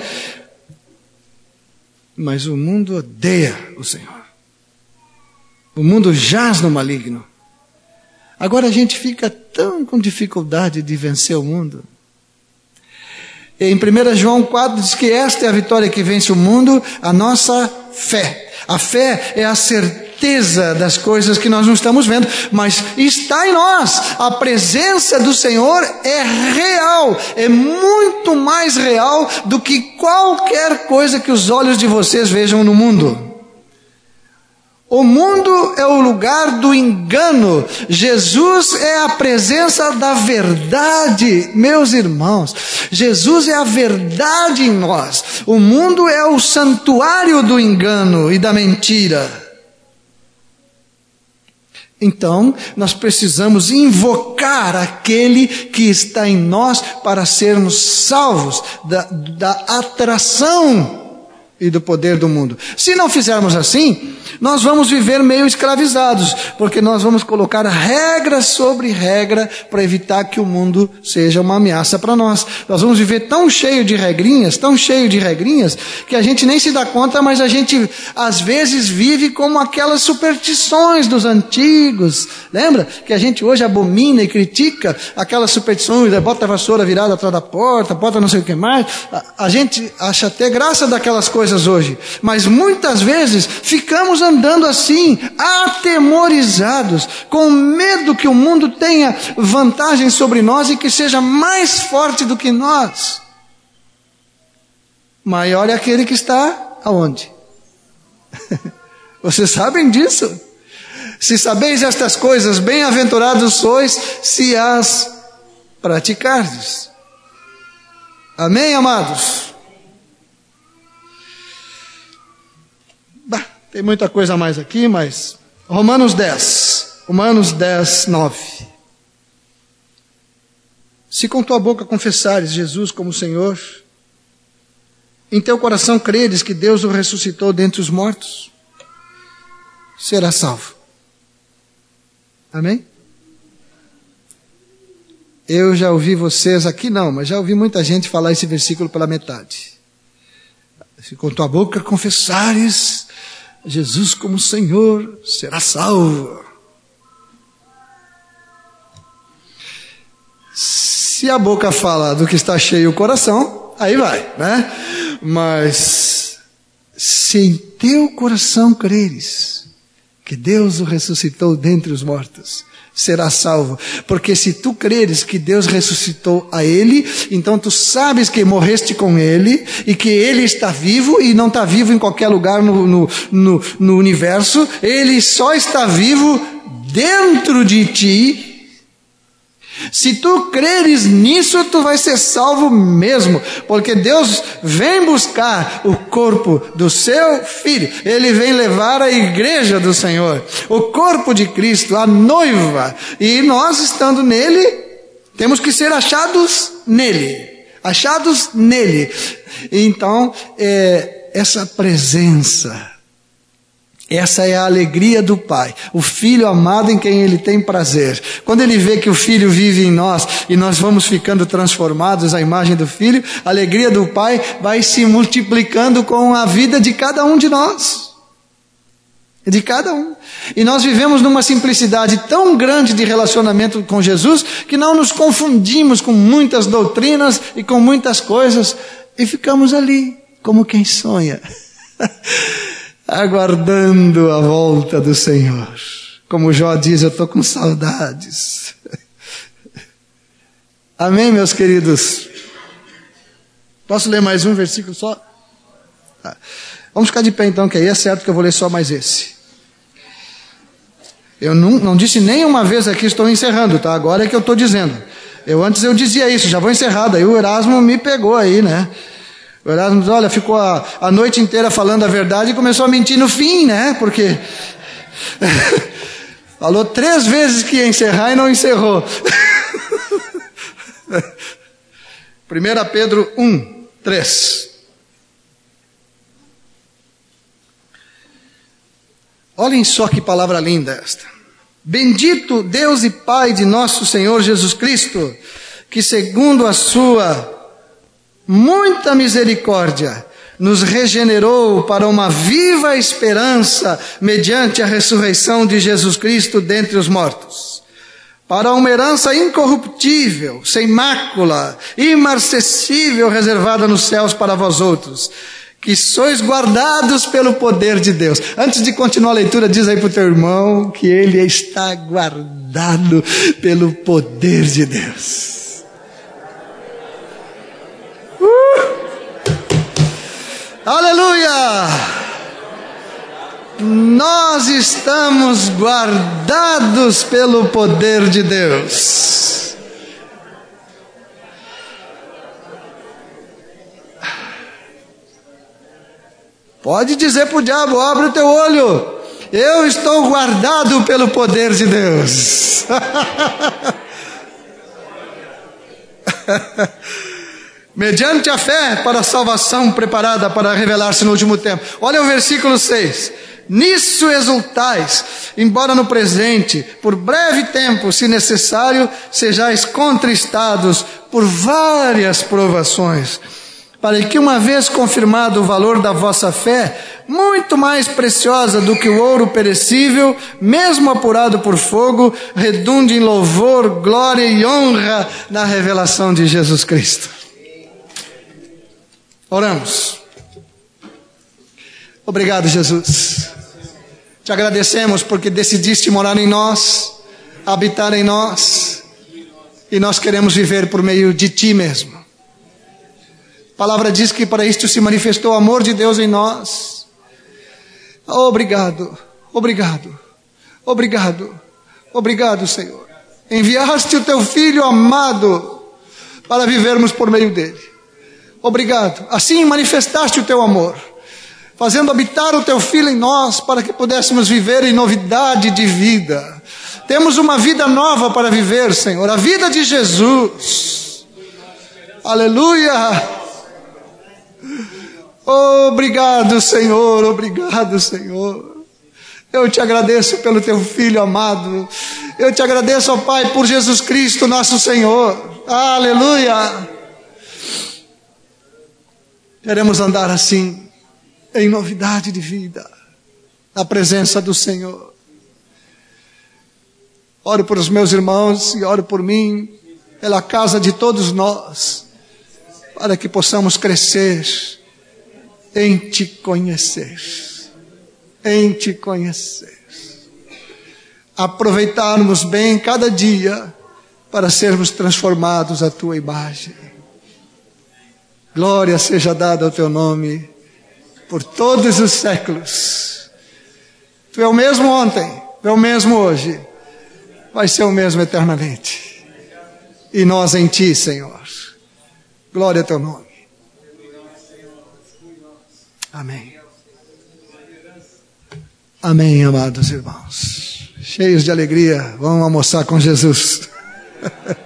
Mas o mundo odeia o Senhor. O mundo jaz no maligno. Agora a gente fica tão com dificuldade de vencer o mundo. Em primeiro João quatro diz que esta é a vitória que vence o mundo, a nossa fé. A fé é a certeza das coisas que nós não estamos vendo, mas está em nós. A presença do Senhor é real, é muito mais real do que qualquer coisa que os olhos de vocês vejam no mundo. O mundo é o lugar do engano. Jesus é a presença da verdade, meus irmãos. Jesus é a verdade em nós. O mundo é o santuário do engano e da mentira. Então, nós precisamos invocar aquele que está em nós para sermos salvos da, da atração e do poder do mundo. Se não fizermos assim, nós vamos viver meio escravizados, porque nós vamos colocar regra sobre regra para evitar que o mundo seja uma ameaça para nós. Nós vamos viver tão cheio de regrinhas, tão cheio de regrinhas, que a gente nem se dá conta, mas a gente às vezes vive como aquelas superstições dos antigos. Lembra? Que a gente hoje abomina e critica aquelas superstições, bota a vassoura virada atrás da porta, bota não sei o que mais. A, a gente acha até graça daquelas coisas hoje, mas muitas vezes ficamos andando assim, atemorizados, com medo que o mundo tenha vantagem sobre nós e que seja mais forte do que nós. Maior é aquele que está aonde? Vocês sabem disso? Se sabeis estas coisas, bem-aventurados sois se as praticardes. Amém, amados? Bah, tem muita coisa a mais aqui, mas Romanos dez, Romanos dez, nove. Se com tua boca confessares Jesus como Senhor, em teu coração creres que Deus o ressuscitou dentre os mortos, serás salvo. Amém? Eu já ouvi vocês aqui não, mas já ouvi muita gente falar esse versículo pela metade. Se com tua boca confessares Jesus como Senhor, será salvo. Se a boca fala do que está cheio o coração, aí vai, né? Mas se em teu coração creres que Deus o ressuscitou dentre os mortos, será salvo. Porque se tu creres que Deus ressuscitou a Ele, então tu sabes que morreste com Ele e que Ele está vivo e não está vivo em qualquer lugar no, no, no, no universo. Ele só está vivo dentro de ti. Se tu creres nisso, tu vai ser salvo mesmo, porque Deus vem buscar o corpo do seu Filho, Ele vem levar a igreja do Senhor, o corpo de Cristo, a noiva, e nós estando nele, temos que ser achados nele, achados nele. Então, é, essa presença, essa é a alegria do Pai, o Filho amado em quem Ele tem prazer. Quando Ele vê que o Filho vive em nós e nós vamos ficando transformados à imagem do Filho, a alegria do Pai vai se multiplicando com a vida de cada um de nós. De cada um. E nós vivemos numa simplicidade tão grande de relacionamento com Jesus que não nos confundimos com muitas doutrinas e com muitas coisas e ficamos ali como quem sonha. Aguardando a volta do Senhor. Como Jó diz, eu estou com saudades. Amém, meus queridos? Posso ler mais um versículo só? Tá. Vamos ficar de pé então, que aí é certo que eu vou ler só mais esse. Eu não, não disse nenhuma vez aqui, estou encerrando, tá? Agora é que eu estou dizendo. Eu antes eu dizia isso, já vou encerrar, daí o Erasmo me pegou aí, né? O Erasmo, olha, ficou a, a noite inteira falando a verdade e começou a mentir no fim, né? Porque falou três vezes que ia encerrar e não encerrou. primeira Pedro um, três. Olhem só que palavra linda esta. Bendito Deus e Pai de nosso Senhor Jesus Cristo, que segundo a sua muita misericórdia, nos regenerou para uma viva esperança mediante a ressurreição de Jesus Cristo dentre os mortos, para uma herança incorruptível, sem mácula, imarcessível, reservada nos céus para vós outros, que sois guardados pelo poder de Deus. Antes de continuar a leitura, diz aí para o teu irmão que ele está guardado pelo poder de Deus. Uh! Aleluia! Nós estamos guardados pelo poder de Deus. Pode dizer para o diabo: abre o teu olho, eu estou guardado pelo poder de Deus. Mediante a fé para a salvação preparada para revelar-se no último tempo. Olha o versículo seis. Nisso exultais, embora no presente, por breve tempo, se necessário, sejais contristados por várias provações, para que, uma vez confirmado o valor da vossa fé, muito mais preciosa do que o ouro perecível, mesmo apurado por fogo, redunde em louvor, glória e honra na revelação de Jesus Cristo. Oramos. Obrigado, Jesus. Te agradecemos porque decidiste morar em nós, habitar em nós, e nós queremos viver por meio de Ti mesmo. A palavra diz que para isto se manifestou o amor de Deus em nós. Obrigado, obrigado, obrigado, obrigado, Senhor. Enviaste o Teu Filho amado para vivermos por meio dele. Obrigado. Assim manifestaste o Teu amor, fazendo habitar o Teu Filho em nós, para que pudéssemos viver em novidade de vida. Temos uma vida nova para viver, Senhor, a vida de Jesus. Aleluia! Obrigado, Senhor, obrigado, Senhor. Eu te agradeço pelo Teu Filho amado. Eu te agradeço, ó Pai, por Jesus Cristo, nosso Senhor. Aleluia! Queremos andar assim, em novidade de vida, na presença do Senhor. Oro por os meus irmãos e oro por mim, pela casa de todos nós, para que possamos crescer em Te conhecer, em Te conhecer. Aproveitarmos bem cada dia para sermos transformados à Tua imagem. Glória seja dada ao Teu nome por todos os séculos. Tu é o mesmo ontem, Tu é o mesmo hoje, vai ser o mesmo eternamente. E nós em Ti, Senhor. Glória ao Teu nome. Amém. Amém, amados irmãos. Cheios de alegria, vamos almoçar com Jesus.